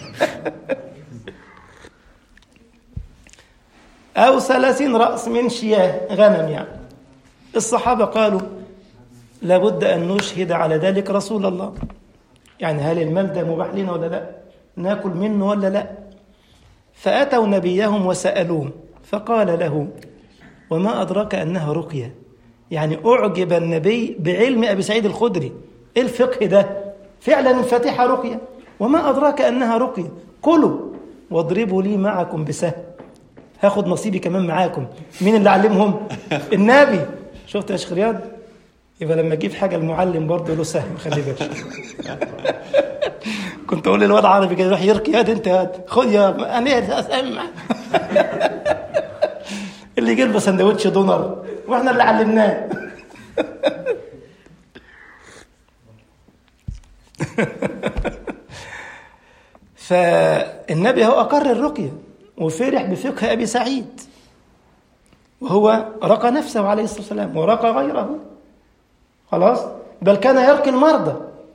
او ثلاثين رأس من شياه غنم. يعني الصحابة قالوا لابد ان نشهد على ذلك رسول الله، يعني هل المال ده مباح لنا ولا لا؟ ناكل منه ولا لا؟ فأتوا نبيهم وسألوه، فقال له وما أدراك أنها رقية؟ يعني أعجب النبي بعلم أبي سعيد الخدري. إيه الفقه ده؟ فعلا الفاتحة رقية، وما أدراك أنها رقية؟ كلوا واضربوا لي معكم بسهم، هاخد نصيبي كمان معاكم. مين اللي علمهم؟ النبي. شفت يا شيخ رياض؟ يبقى لما اجيب حاجه المعلم برضه له سهم، خلي بالك. كنت اقول للواد عربي كده يروح يرقي، يا انت هات خد يا انا اسمع. اللي يجيب له سندوتش دونر واحنا اللي علمناه. فالنبي هو اقر الرقيه وفرح بفقه ابي سعيد، وهو رقى نفسه عليه الصلاه والسلام ورقى غيره. خلاص، بل كان يرقي المرضى،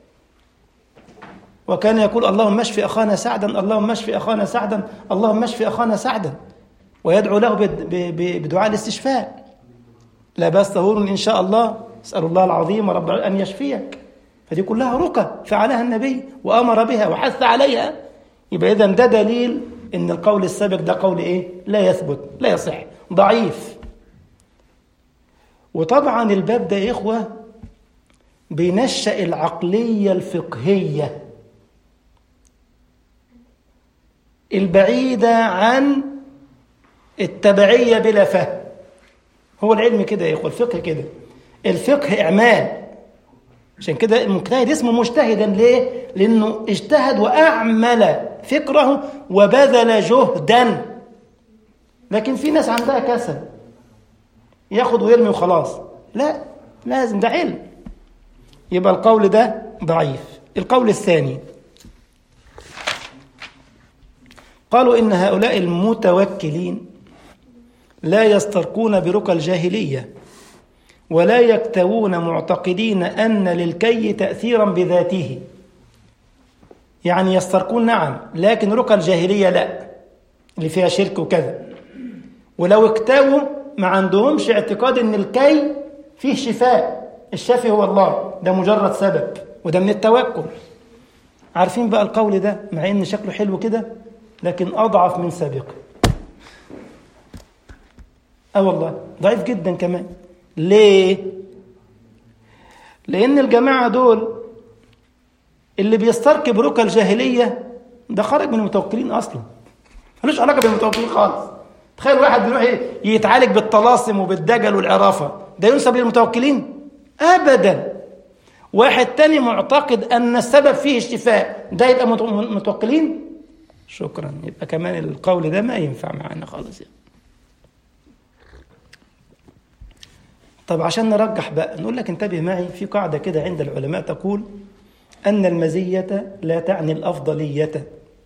وكان يقول اللهم اشف أخانا سعدا، اللهم اشف أخانا سعدا، اللهم اشف أخانا سعدا، ويدعو له بدعاء الاستشفاء. لا بأس طهور إن شاء الله، اسأل الله العظيم رب أن يشفيك. فدي كلها رقى فعلها النبي وأمر بها وحث عليها. يبقى إذن ده دليل إن القول السابق ده قول إيه؟ لا يثبت، لا يصح، ضعيف. وطبعا الباب ده يا إخوة بينشأ العقلية الفقهية البعيدة عن التبعية بلا فهم. هو العلم كده يا إخوة، الفقه كده، الفقه إعمال. عشان كده المجتهد اسمه مجتهدا. ليه؟ لأنه اجتهد وأعمل فكره وبذل جهدا. لكن في ناس عندها كسل، ياخد ويرمي وخلاص. لا، لازم، ده علم. يبقى القول ده ضعيف. القول الثاني، قالوا إن هؤلاء المتوكلين لا يسترقون برقى الجاهلية ولا يكتوون معتقدين أن للكي تأثيرا بذاته. يعني يسترقون نعم، لكن رقى الجاهلية لا، اللي فيها شرك وكذا. ولو اكتووا ما عندهمش اعتقاد أن الكي فيه شفاء، الشافي هو الله، ده مجرد سبب، وده من التوكل. عارفين بقى القول ده مع أن شكله حلو كده لكن أضعف من سابقه. أه والله ضعيف جدا كمان. ليه؟ لأن الجماعة دول اللي بيستركب رقى الجاهلية ده خرج من المتوكلين أصلا، ملوش علاقة بالمتوكلين خالص. تخيل واحد بيروح يتعالج بالطلاسم وبالدجل والعرافة، ده ينسب للمتوكلين؟ أبدا. واحد تاني معتقد أن السبب فيه الشفاء، ده يبقى متوكلين؟ شكرا. يبقى كمان القول ده ما ينفع معنا خالص يعني. طب عشان نرجح بقى نقول لك انتبه معي، في قاعدة كده عند العلماء تقول أن المزية لا تعني الأفضلية.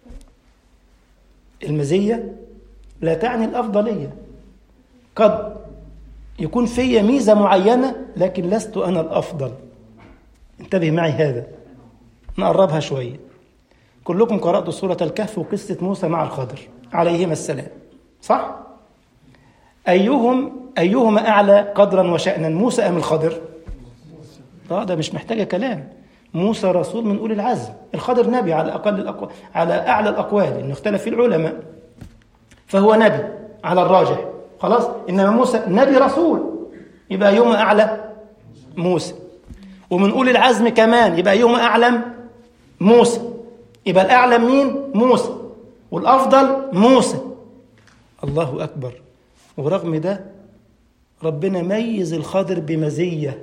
المزية لا تعني الأفضلية. قد يكون في ميزة معينة لكن لست أنا الأفضل. انتبه معي هذا، نقربها شوية. كلكم قرأتوا سورة الكهف وقصة موسى مع الخضر عليهما السلام، صح؟ أيهم أيهما أعلى قدرا وشأنا، موسى أم الخضر؟ اه ده مش محتاجة كلام. موسى رسول من أولي العزم، الخضر نبي على أقل الأقوال، على أعلى الأقوال، إنه اختلف في العلماء، فهو نبي على الراجح خلاص. إنما موسى نبي رسول، يبقى أيهما أعلى؟ موسى. ومن أولي العزم كمان، يبقى أيهما أعلم؟ موسى. يبقى الأعلم مين؟ موسى. والأفضل موسى. الله أكبر. ورغم ده ربنا ميز الخضر بمزية،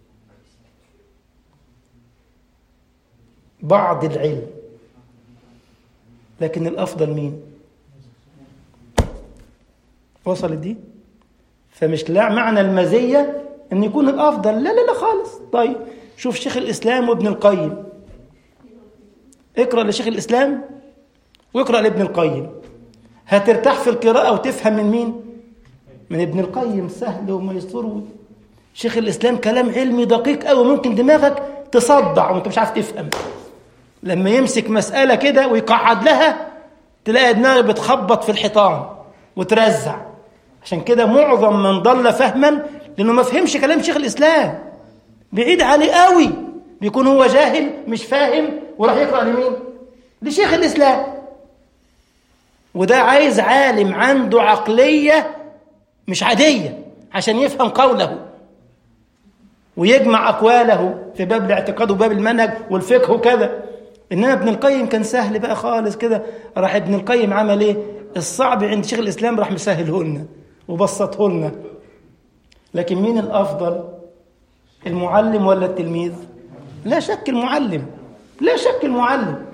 بعض العلم، لكن الأفضل مين؟ وصلت دي؟ فمش لا معنى المزية أن يكون الأفضل، لا لا لا خالص. طيب شوف شيخ الإسلام وابن القيم، اقرأ لشيخ الإسلام واقرأ لابن القيم، هترتاح في القراءة وتفهم من مين؟ من ابن القيم. سهل وميسور. شيخ الإسلام كلام علمي دقيق قوي، ممكن دماغك تصدع وانت مش عارف تفهم. لما يمسك مسألة كده ويقعد لها تلاقي دماغك بتخبط في الحيطان وترزع. عشان كده معظم من ضل فهما لأنه ما فهمش كلام شيخ الإسلام، بعيد عليه قوي، بيكون هو جاهل مش فاهم وراح يقرأ لمين؟ لشيخ الإسلام. وده عايز عالم عنده عقلية مش عادية عشان يفهم قوله ويجمع أقواله في باب الاعتقاد وباب المنهج والفقه وكذا. إنما ابن القيم كان سهل بقى خالص كده. راح ابن القيم عمل إيه؟ الصعب عند شيخ الإسلام راح مسهله لنا وبسطه لنا. لكن مين الأفضل؟ المعلم ولا التلميذ؟ لا شك المعلم، لا شك المعلم.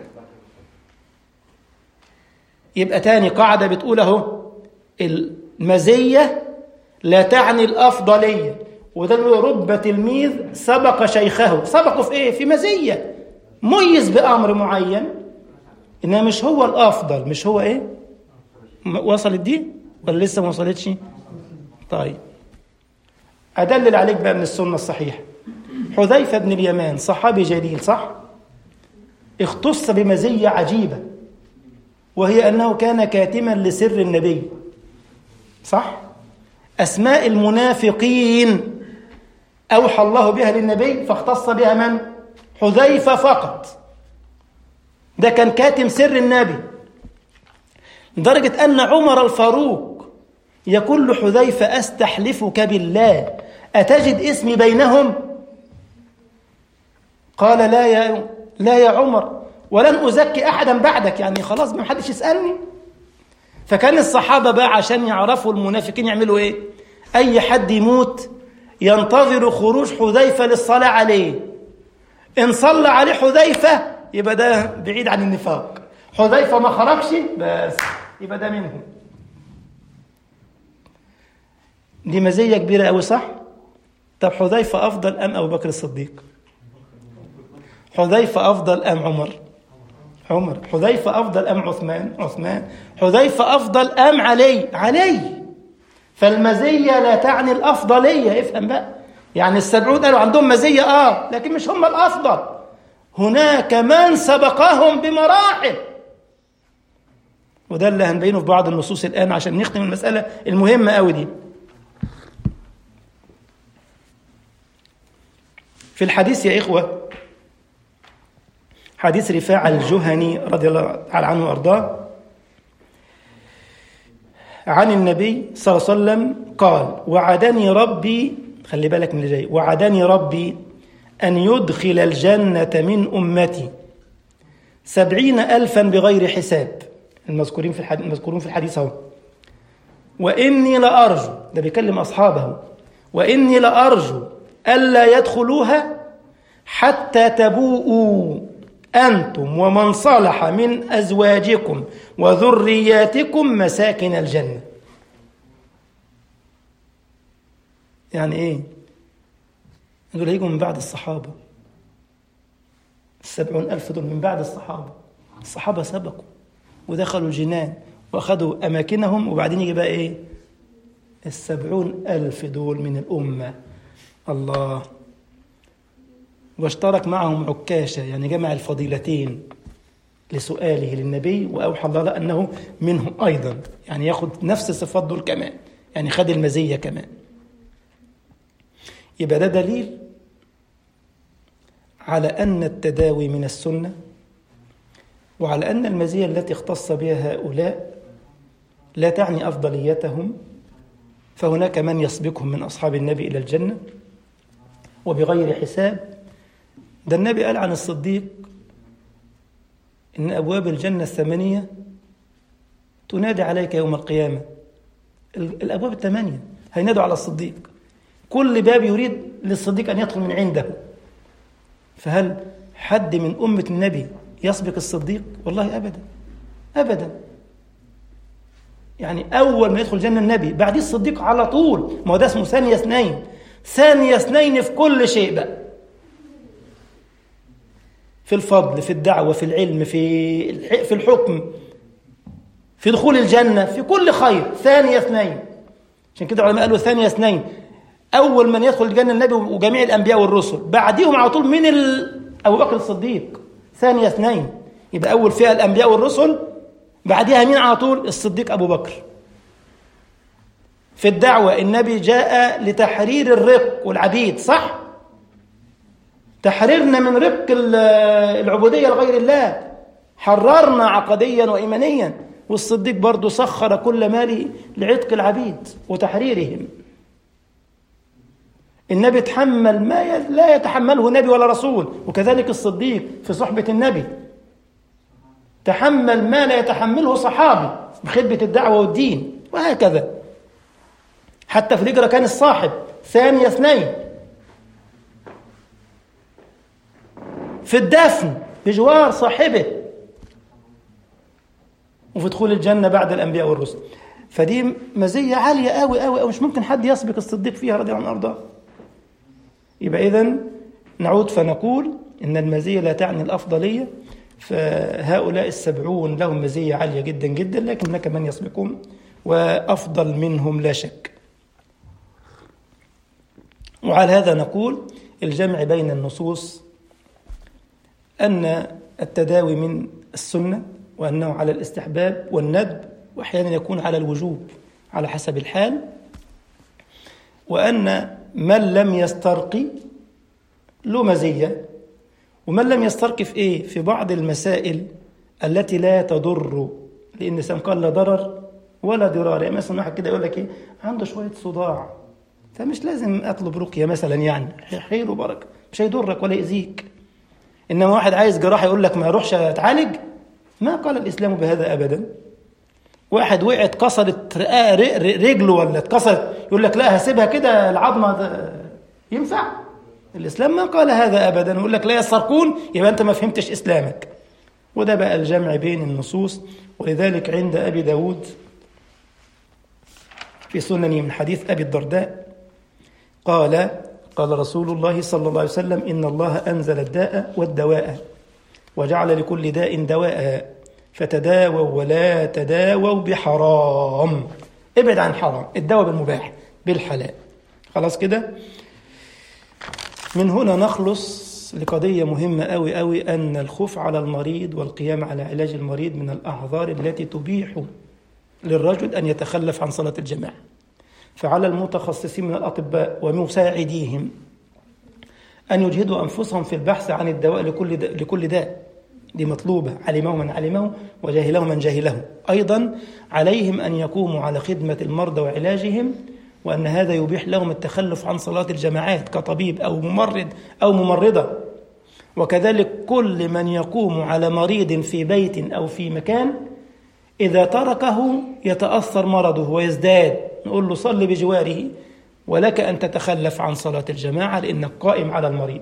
يبقى تاني قاعدة بتقول اهو، المزية لا تعني الأفضلية. وده رب تلميذ سبق شيخه. سبقه في ايه؟ في مزية، ميز بأمر معين، إنها مش هو الأفضل، مش هو ايه. وصلت دي ولا لسه ما وصلتش؟ طيب أدلل عليك بقى من السنة الصحيحة. حذيفة بن اليمان صحابي جليل، صح؟ اختص بمزية عجيبة، وهي أنه كان كاتما لسر النبي، صح؟ أسماء المنافقين أوحى الله بها للنبي فاختص بها من؟ حذيفة فقط. ده كان كاتم سر النبي، لدرجة أن عمر الفاروق يقول لحذيفة أستحلفك بالله أتجد اسمي بينهم؟ قال لا يا لا يا عمر، ولن أزكي أحدا بعدك، يعني خلاص ما حدش يسألني. فكان الصحابة بقى عشان يعرفوا المنافقين يعملوا إيه؟ أي حد يموت ينتظر خروج حذيفة للصلاة عليه، إن صلى عليه حذيفة يبقى ده بعيد عن النفاق، حذيفة ما خرجش بس يبقى ده منهم. دي مزية كبيرة أوي صح؟ طب حذيفة أفضل أم أبو بكر الصديق؟ حذيفة أفضل أم عمر؟ عمر. حذيفة أفضل أم عثمان؟ عثمان. حذيفة أفضل أم علي؟ علي. فالمزية لا تعني الأفضلية، افهم بقى. يعني السبعون قالوا عندهم مزية آه لكن مش هم الأفضل، هناك من سبقهم بمراحل، وده اللي هنبينه في بعض النصوص الآن عشان نختم المسألة المهمة أوي دي. في الحديث يا إخوة، حديث رفاعة الجهني رضي الله تعالى عنه وأرضاه، عن النبي صلى الله عليه وسلم قال: وعدني ربي، خلي بالك من اللي جاي، وعدني ربي أن يدخل الجنة من أمتي سبعين ألفا بغير حساب، المذكورين في الحديث، المذكورون في الحديث اهو. وإني لأرجو، ده بيكلم أصحابه، وإني لأرجو ألا يدخلوها حتى تبوءوا أنتم ومن صلح من أزواجكم وذرياتكم مساكن الجنة. يعني إيه؟ دول هيجوا من بعد الصحابة، السبعون ألف دول من بعد الصحابة. الصحابة سبقوا ودخلوا الجنان وأخذوا أماكنهم، وبعدين يجي بقى إيه؟ السبعون ألف دول من الأمة. الله. واشترك معهم عكاشة، يعني جمع الفضيلتين لسؤاله للنبي، وأوحى الله له أنه منهم أيضا، يعني ياخد نفس الصفات دول كمان، يعني خد المزية كمان. يبقى ده دليل على أن التداوي من السنة، وعلى أن المزية التي اختص بها هؤلاء لا تعني أفضليتهم، فهناك من يسبقهم من أصحاب النبي إلى الجنة وبغير حساب. ده النبي قال عن الصديق إن أبواب الجنة الثمانية تنادي عليك يوم القيامة. الأبواب الثمانية هينادوا على الصديق، كل باب يريد للصديق أن يدخل من عنده. فهل حد من أمة النبي يسبق الصديق؟ والله أبدا أبدا. يعني أول ما يدخل جنة النبي بعد الصديق على طول، ما هو ده اسمه ثانية اثنين، ثانية اثنين في كل شيء بقى، في الفضل، في الدعوة، في العلم، في في الحكم، في دخول الجنة، في كل خير، ثانية اثنين. عشان كده العلماء قالوا ثانية اثنين، أول من يدخل الجنة النبي وجميع الأنبياء والرسل، بعديهم على طول من أبو بكر الصديق، ثانية اثنين. يبقى أول فئة الأنبياء والرسل، بعديها مين على طول؟ الصديق أبو بكر. في الدعوة النبي جاء لتحرير الرق والعبيد، صح؟ تحريرنا من رق العبودية لغير الله، حررنا عقديا وإيمانيا. والصديق برضو سخر كل ماله لعتق العبيد وتحريرهم. النبي تحمل ما لا يتحمله نبي ولا رسول، وكذلك الصديق في صحبة النبي تحمل ما لا يتحمله صحابي بخدمة الدعوة والدين، وهكذا. حتى في الهجرة كان الصاحب ثانية اثنين، في الدفن بجوار صاحبه، وفي دخول الجنة بعد الأنبياء والرسل. فدي مزية عالية قوي قوي قوي، مش ممكن حد يسبق الصديق فيها رضي الله عنه وارضاه. يبقى إذن نعود فنقول إن المزية لا تعني الأفضلية، فهؤلاء السبعون لهم مزية عالية جدا جدا، لكن هناك من يسبقهم وأفضل منهم لا شك. وعلى هذا نقول الجمع بين النصوص أن التداوي من السنة، وأنه على الاستحباب والندب، وأحيانا يكون على الوجوب على حسب الحال، وأن من لم يسترقي له مزية، ومن لم يسترقي في إيه؟ في بعض المسائل التي لا تضر، لأن الإسلام قال لا ضرر ولا ضرار. يعني مثلا واحد كده يقول لك إيه؟ عنده شوية صداع، فمش لازم أطلب رقية مثلا، يعني خير وبركة، مش هيضرك ولا يأذيك. إنما واحد عايز جراحة يقول لك ما أروحش أتعالج، ما قال الإسلام بهذا أبدا. واحد وقع اتكسرت رجله ولا اتكسرت، يقول لك لا هسيبها كده العظمة، ينفع؟ الإسلام ما قال هذا أبدا. يقول لك لا يسرقون، يبقى أنت ما فهمتش إسلامك. وده بقى الجمع بين النصوص. ولذلك عند أبي داود في سننه من حديث أبي الدرداء قال قال رسول الله صلى الله عليه وسلم: إن الله أنزل الداء والدواء وجعل لكل داء دواء فتداووا ولا تداووا بحرام. ابعد عن حرام، الدواء بالمباح بالحلال. خلاص كده. من هنا نخلص لقضية مهمة أوي أوي، أن الخوف على المريض والقيام على علاج المريض من الأعذار التي تبيح للرجل أن يتخلف عن صلاة الجماعة. فعلى المتخصصين من الأطباء ومساعديهم أن يجهدوا أنفسهم في البحث عن الدواء لكل داء, لكل داء. دي مطلوبة، علمه من علمه وجاهله من جاهله. أيضا عليهم أن يقوموا على خدمة المرضى وعلاجهم، وأن هذا يبيح لهم التخلف عن صلاة الجماعات كطبيب أو ممرض أو ممرضة. وكذلك كل من يقوم على مريض في بيت أو في مكان إذا تركه يتأثر مرضه ويزداد، نقول له صل بجواره، ولك أن تتخلف عن صلاة الجماعة لأنك قائم على المريض.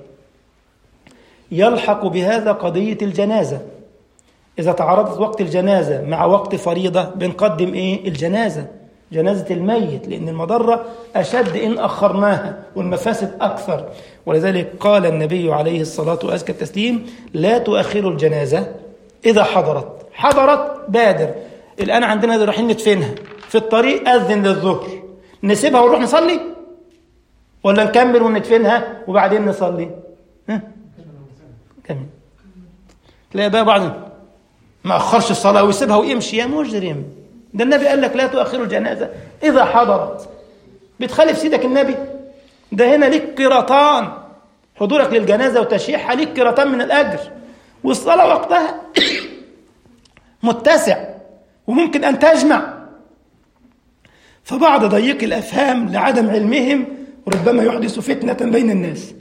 يلحق بهذا قضية الجنازة. إذا تعارضت وقت الجنازة مع وقت فريضة بنقدم إيه؟ الجنازة، جنازة الميت، لأن المضرة أشد إن أخرناها والمفاسد أكثر. ولذلك قال النبي عليه الصلاة وأزكى التسليم: لا تؤخروا الجنازة إذا حضرت. حضرت بادر. الآن عندنا دي رايحين ندفنها، في الطريق أذن للظهر، نسيبها ونروح نصلي ولا نكمل وندفنها وبعدين نصلي؟ ها؟ كمل. تلاقي بقى بعض ما أخرش الصلاة ويسيبها ويمشي. يا مجرم، ده النبي قال لك لا تؤخروا الجنازة إذا حضرت. بتخالف سيدك النبي؟ ده هنا ليك قيراطان، حضورك للجنازة وتشييعها ليك قيراطان من الأجر، والصلاة وقتها متسع وممكن أن تجمع. فبعض ضيق الأفهام لعدم علمهم ربما يحدث فتنة بين الناس.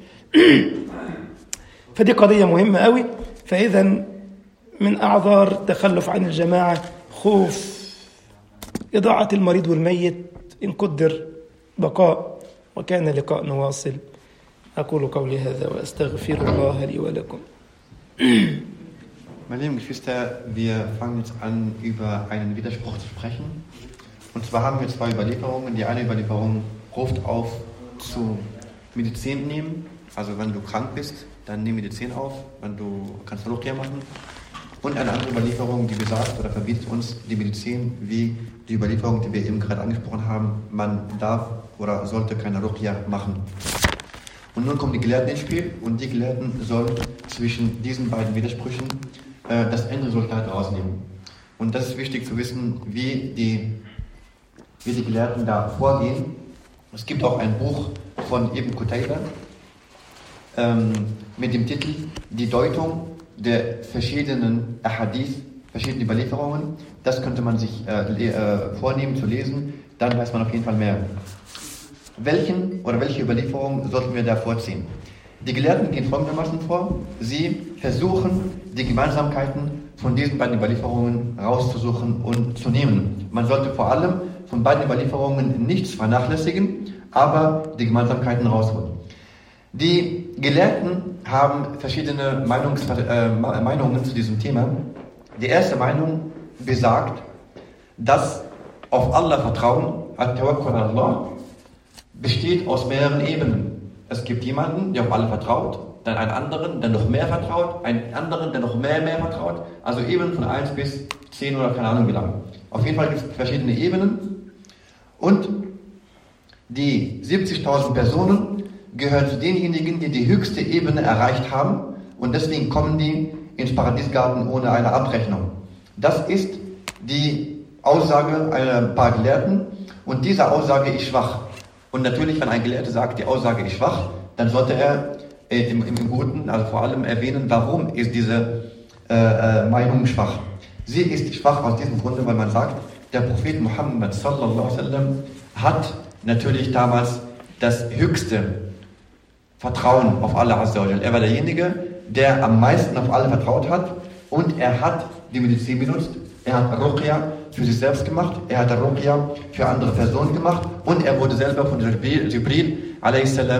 فدي قضية مهمة قوي. فإذا من أعذار التخلف عن الجماعة خوف إضاعة المريض والميت إن قدر بقاء. وكان لقاء نواصل. أقول قولي هذا وأستغفر الله لي ولكم. Meine lieben Geschwister, wir fangen jetzt an, über einen Widerspruch zu sprechen. Und zwar haben wir zwei Überlieferungen. Die eine Überlieferung ruft auf zu Medizin nehmen. Also wenn du krank bist, dann nimm Medizin auf. Wenn du kannst Ruqya machen. Und eine andere Überlieferung, die besagt oder verbietet uns die Medizin, wie die Überlieferung, die wir eben gerade angesprochen haben. Man darf oder sollte keine Ruqya machen. Und nun kommen die Gelehrten ins Spiel und die Gelehrten sollen zwischen diesen beiden Widersprüchen äh, das Endresultat rausnehmen. Und das ist wichtig zu wissen, wie die, wie die Gelehrten da vorgehen. Es gibt auch ein Buch von Ibn Qutayba ähm, mit dem Titel Die Deutung der verschiedenen Ahadith, verschiedene Überlieferungen. Das könnte man sich äh, äh, vornehmen zu lesen, dann weiß man auf jeden Fall mehr. Welchen oder welche Überlieferung sollten wir da vorziehen? Die Gelehrten gehen folgendermaßen vor. Sie versuchen, die Gemeinsamkeiten von diesen beiden Überlieferungen rauszusuchen und zu nehmen. Man sollte vor allem von beiden Überlieferungen nichts vernachlässigen, aber die Gemeinsamkeiten rausholen. Die Gelehrten haben verschiedene Meinungs- äh, Meinungen zu diesem Thema. Die erste Meinung besagt, dass auf Allah Vertrauen, At-Tawakkul ala Allah, besteht aus mehreren Ebenen. Es gibt jemanden, der auf Allah vertraut, dann einen anderen, der noch mehr vertraut, einen anderen, der noch mehr, mehr vertraut. Also Ebenen von eins bis zehn oder keine Ahnung wie lange. Auf jeden Fall gibt es verschiedene Ebenen. Und die siebzigtausend Personen gehören zu denjenigen, die die höchste Ebene erreicht haben. Und deswegen kommen die ins Paradiesgarten ohne eine Abrechnung. Das ist die Aussage einer paar Gelehrten. Und diese Aussage ist schwach. Und natürlich, wenn ein Gelehrter sagt, die Aussage ist schwach, dann sollte er äh, im, im Guten, also vor allem erwähnen, warum ist diese äh, äh, Meinung schwach. Sie ist schwach aus diesem Grunde, weil man sagt, der Prophet Muhammad sallallahu alaihi wasallam hat natürlich damals das höchste Vertrauen auf Allah Azza wa Jal. Er war derjenige, der am meisten auf Allah vertraut hat und er hat die Medizin benutzt. Er hat Ruqya für sich selbst gemacht, er hat Ruqya für andere Personen gemacht und er wurde selber von Jibril, Jibril a.s.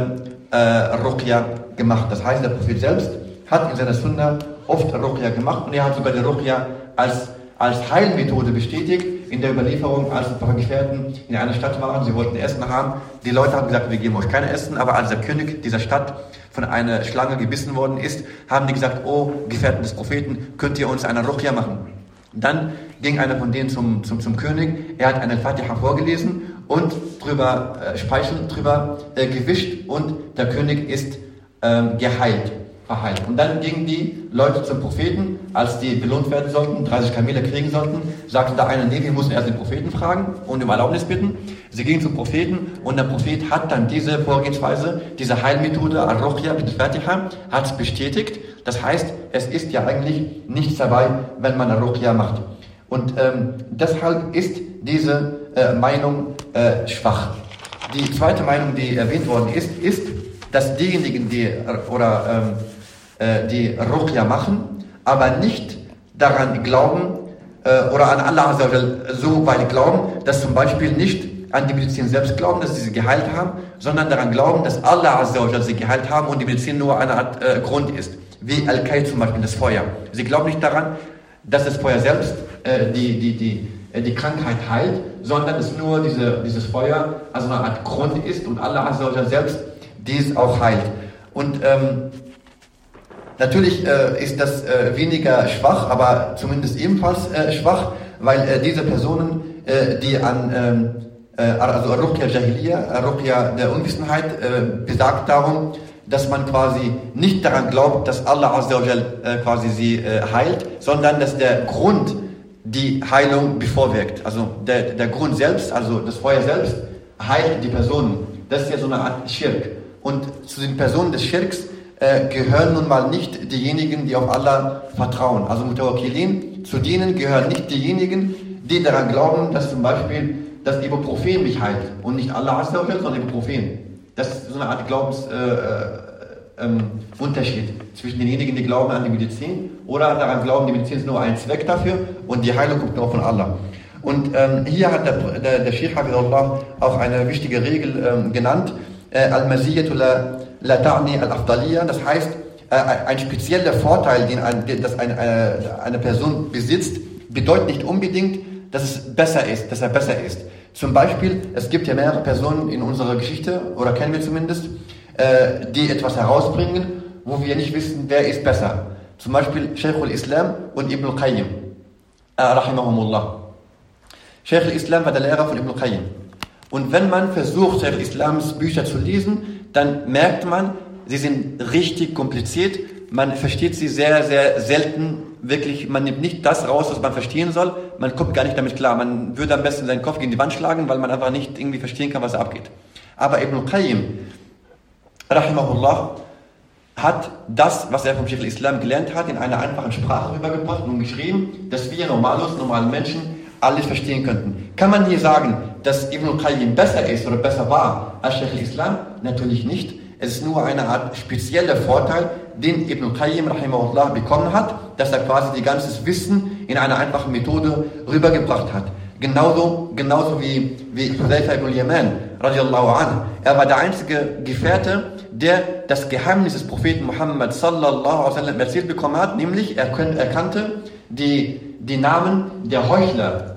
äh, Ruqya gemacht. Das heißt, der Prophet selbst hat in seiner Sunna oft Ruqya gemacht und er hat sogar die Ruqya als, als Heilmethode bestätigt in der Überlieferung, als ein paar Gefährten in einer Stadt waren, sie wollten Essen haben. Die Leute haben gesagt, wir geben euch kein Essen, aber als der König dieser Stadt von einer Schlange gebissen worden ist, haben die gesagt, oh Gefährten des Propheten, könnt ihr uns eine Ruqya machen? Dann ging einer von denen zum, zum, zum König, er hat eine Fatiha vorgelesen und drüber äh, Speichel drüber äh, gewischt und der König ist ähm, geheilt, verheilt. Und dann gingen die Leute zum Propheten, als die belohnt werden sollten, dreißig Kamele kriegen sollten, sagte der eine, nee, wir müssen erst den Propheten fragen und um Erlaubnis bitten. Sie gingen zum Propheten und der Prophet hat dann diese Vorgehensweise, diese Heilmethode, Al-Ruqya mit Fatiha, hat es bestätigt. Das heißt, es ist ja eigentlich nichts dabei, wenn man Al-Ruqya macht. Und ähm, deshalb ist diese äh, Meinung äh, schwach. Die zweite Meinung, die erwähnt worden ist, ist, dass diejenigen, die oder ähm, äh, die Ruqya machen, aber nicht daran glauben äh, oder an Allah so weit glauben, dass zum Beispiel nicht an die Medizin selbst glauben, dass sie sie geheilt haben, sondern daran glauben, dass Allah sie geheilt haben und die Medizin nur eine Art äh, Grund ist. Wie Al-Qaid zum Beispiel, das Feuer. Sie glauben nicht daran, dass das Feuer selbst äh, die, die, die, äh, die Krankheit heilt, sondern dass nur diese, dieses Feuer also eine Art Grund ist und Allah selbst dies auch heilt. Und ähm, natürlich äh, ist das äh, weniger schwach, aber zumindest ebenfalls äh, schwach, weil äh, diese Personen, äh, die an ähm, also Ruqya Jahiliya, Ruqya der Unwissenheit, äh, besagt darum, dass man quasi nicht daran glaubt, dass Allah Azza wa Jal äh, quasi sie äh, heilt, sondern dass der Grund die Heilung bevorwirkt. Also der, der Grund selbst, also das Feuer selbst, heilt die Personen. Das ist ja so eine Art Schirk. Und zu den Personen des Schirks äh, gehören nun mal nicht diejenigen, die auf Allah vertrauen. Also Mutawakkilin, zu denen gehören nicht diejenigen, die daran glauben, dass zum Beispiel das Ibuprofen mich heilt und nicht Allah Azza wa Jal, sondern Ibuprofen. Das ist so eine Art Glaubensunterschied äh, äh, zwischen denjenigen, die glauben an die Medizin oder daran glauben, die Medizin ist nur ein Zweck dafür und die Heilung kommt nur von Allah. Und ähm, hier hat der, der, der Sheikh Hafidullah auch eine wichtige Regel ähm, genannt, äh, Al-Maziyatu la, la ta'ni al-Afdaliyya, das heißt, äh, ein spezieller Vorteil, den, ein, das eine, eine, eine Person besitzt, bedeutet nicht unbedingt, dass es besser ist, dass er besser ist. Zum Beispiel, es gibt ja mehrere Personen in unserer Geschichte, oder kennen wir zumindest, äh, die etwas herausbringen, wo wir nicht wissen, wer ist besser. Zum Beispiel Shaykh al-Islam und Ibn al-Qayyim, äh, rahimahumullah. Shaykh al-Islam war der Lehrer von Ibn al-Qayyim. Und wenn man versucht, Shaykh al-Islams Bücher zu lesen, dann merkt man, sie sind richtig kompliziert, man versteht sie sehr, sehr selten, wirklich, man nimmt nicht das raus, was man verstehen soll, man kommt gar nicht damit klar, man würde am besten seinen Kopf gegen die Wand schlagen, weil man einfach nicht irgendwie verstehen kann, was da abgeht. Aber Ibn al-Qayyim, rahimahullah, hat das, was er vom Shaykh al-Islam gelernt hat, in einer einfachen Sprache rübergebracht und geschrieben, dass wir normalos, normale Menschen alles verstehen könnten. Kann man hier sagen, dass Ibn al-Qayyim besser ist oder besser war als Shaykh al-Islam? Natürlich nicht. Es ist nur eine Art spezieller Vorteil, den Ibn al-Qayyim rahimahullah bekommen hat, dass er quasi die ganzes Wissen in einer einfachen Methode rübergebracht hat. Genauso, genauso wie, wie Hudayfa ibn al-Yaman radiallahu anhu. Er war der einzige Gefährte, der das Geheimnis des Propheten Muhammad sallallahu alaihi wasallam erzählt bekommen hat, nämlich er, er kannte die, die Namen der Heuchler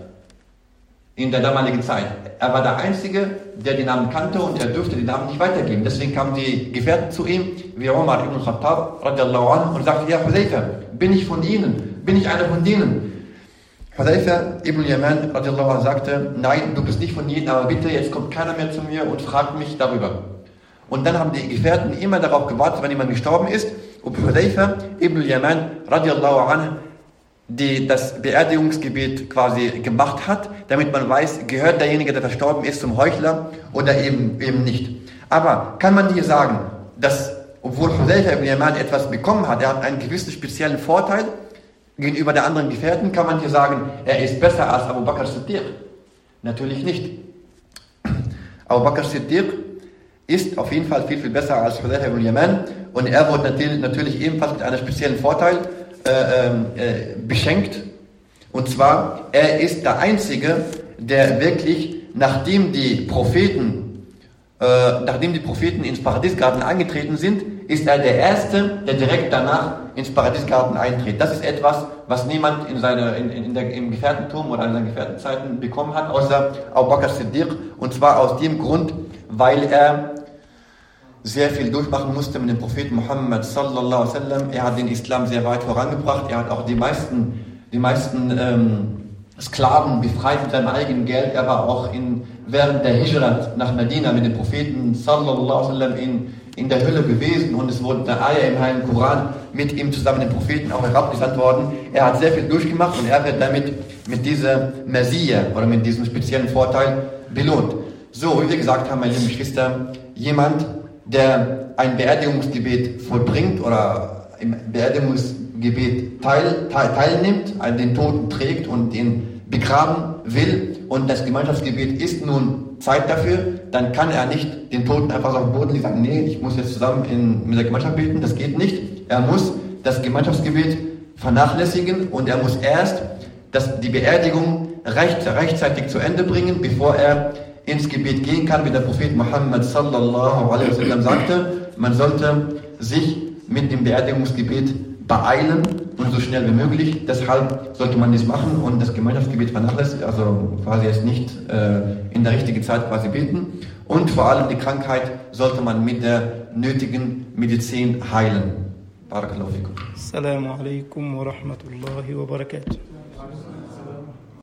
in der damaligen Zeit. Er war der Einzige, der die Namen kannte und er dürfte die Namen nicht weitergeben. Deswegen kamen die Gefährten zu ihm, wie Umar ibn Khattab radiallahu anhu, und sagten, ja Hudayfa, bin ich von Ihnen? Bin ich einer von denen? Hudayfa ibn Yaman radiallahu anhu sagte, nein, du bist nicht von ihnen, aber bitte, jetzt kommt keiner mehr zu mir und fragt mich darüber. Und dann haben die Gefährten immer darauf gewartet, wenn jemand gestorben ist, ob Hudayfa ibn Yaman radiallahu anhu die das Beerdigungsgebet quasi gemacht hat, damit man weiß, gehört derjenige, der verstorben ist, zum Heuchler oder eben, eben nicht. Aber kann man hier sagen, dass, obwohl Hudayfa ibn Yaman etwas bekommen hat, er hat einen gewissen speziellen Vorteil gegenüber der anderen Gefährten, kann man hier sagen, er ist besser als Abu Bakr Siddiq? Natürlich nicht. Abu Bakr Siddiq ist auf jeden Fall viel, viel besser als Hudayfa ibn Yaman und er wurde natürlich, natürlich ebenfalls mit einem speziellen Vorteil Äh, äh, beschenkt, und zwar, er ist der Einzige, der wirklich, nachdem die Propheten äh, nachdem die Propheten ins Paradiesgarten eingetreten sind, ist er der Erste, der direkt danach ins Paradiesgarten eintritt. Das ist etwas, was niemand in seine, in, in der, im Gefährtentum oder in seinen Gefährtenzeiten bekommen hat, außer Abu Bakr Siddiq. Und zwar aus dem Grund, weil er sehr viel durchmachen musste mit dem Propheten Muhammad sallallahu alaihi wasallam. Er hat den Islam sehr weit vorangebracht. Er hat auch die meisten, die meisten ähm, Sklaven befreit mit seinem eigenen Geld. Er war auch in, während der Hijrat nach Medina mit dem Propheten sallallahu alaihi wasallam in, in der Hölle gewesen, und es wurde eine Ayah im Heiligen Koran mit ihm zusammen den Propheten auch herabgesandt worden. Er hat sehr viel durchgemacht und er wird damit mit dieser Messiah oder mit diesem speziellen Vorteil belohnt. So, wie wir gesagt haben, meine lieben Geschwister, jemand, der ein Beerdigungsgebet vollbringt oder im Beerdigungsgebet teil, teil, teilnimmt, also den Toten trägt und ihn begraben will, und das Gemeinschaftsgebet ist nun Zeit dafür, dann kann er nicht den Toten einfach so auf den Boden legen und sagen, nee, ich muss jetzt zusammen in, mit der Gemeinschaft beten, das geht nicht. Er muss das Gemeinschaftsgebet vernachlässigen und er muss erst das, die Beerdigung recht, rechtzeitig zu Ende bringen, bevor er ins Gebet gehen kann, wie der Prophet Muhammad sallallahu alaihi wasallam sagte. Man sollte sich mit dem Beerdigungsgebet beeilen und so schnell wie möglich. Deshalb sollte man dies machen und das Gemeinschaftsgebet vernachlässigen, also quasi jetzt nicht äh, in der richtigen Zeit quasi beten. Und vor allem die Krankheit sollte man mit der nötigen Medizin heilen. Barakallahu fikum. Assalamu alaikum wa rahmatullahi wa barakatuh.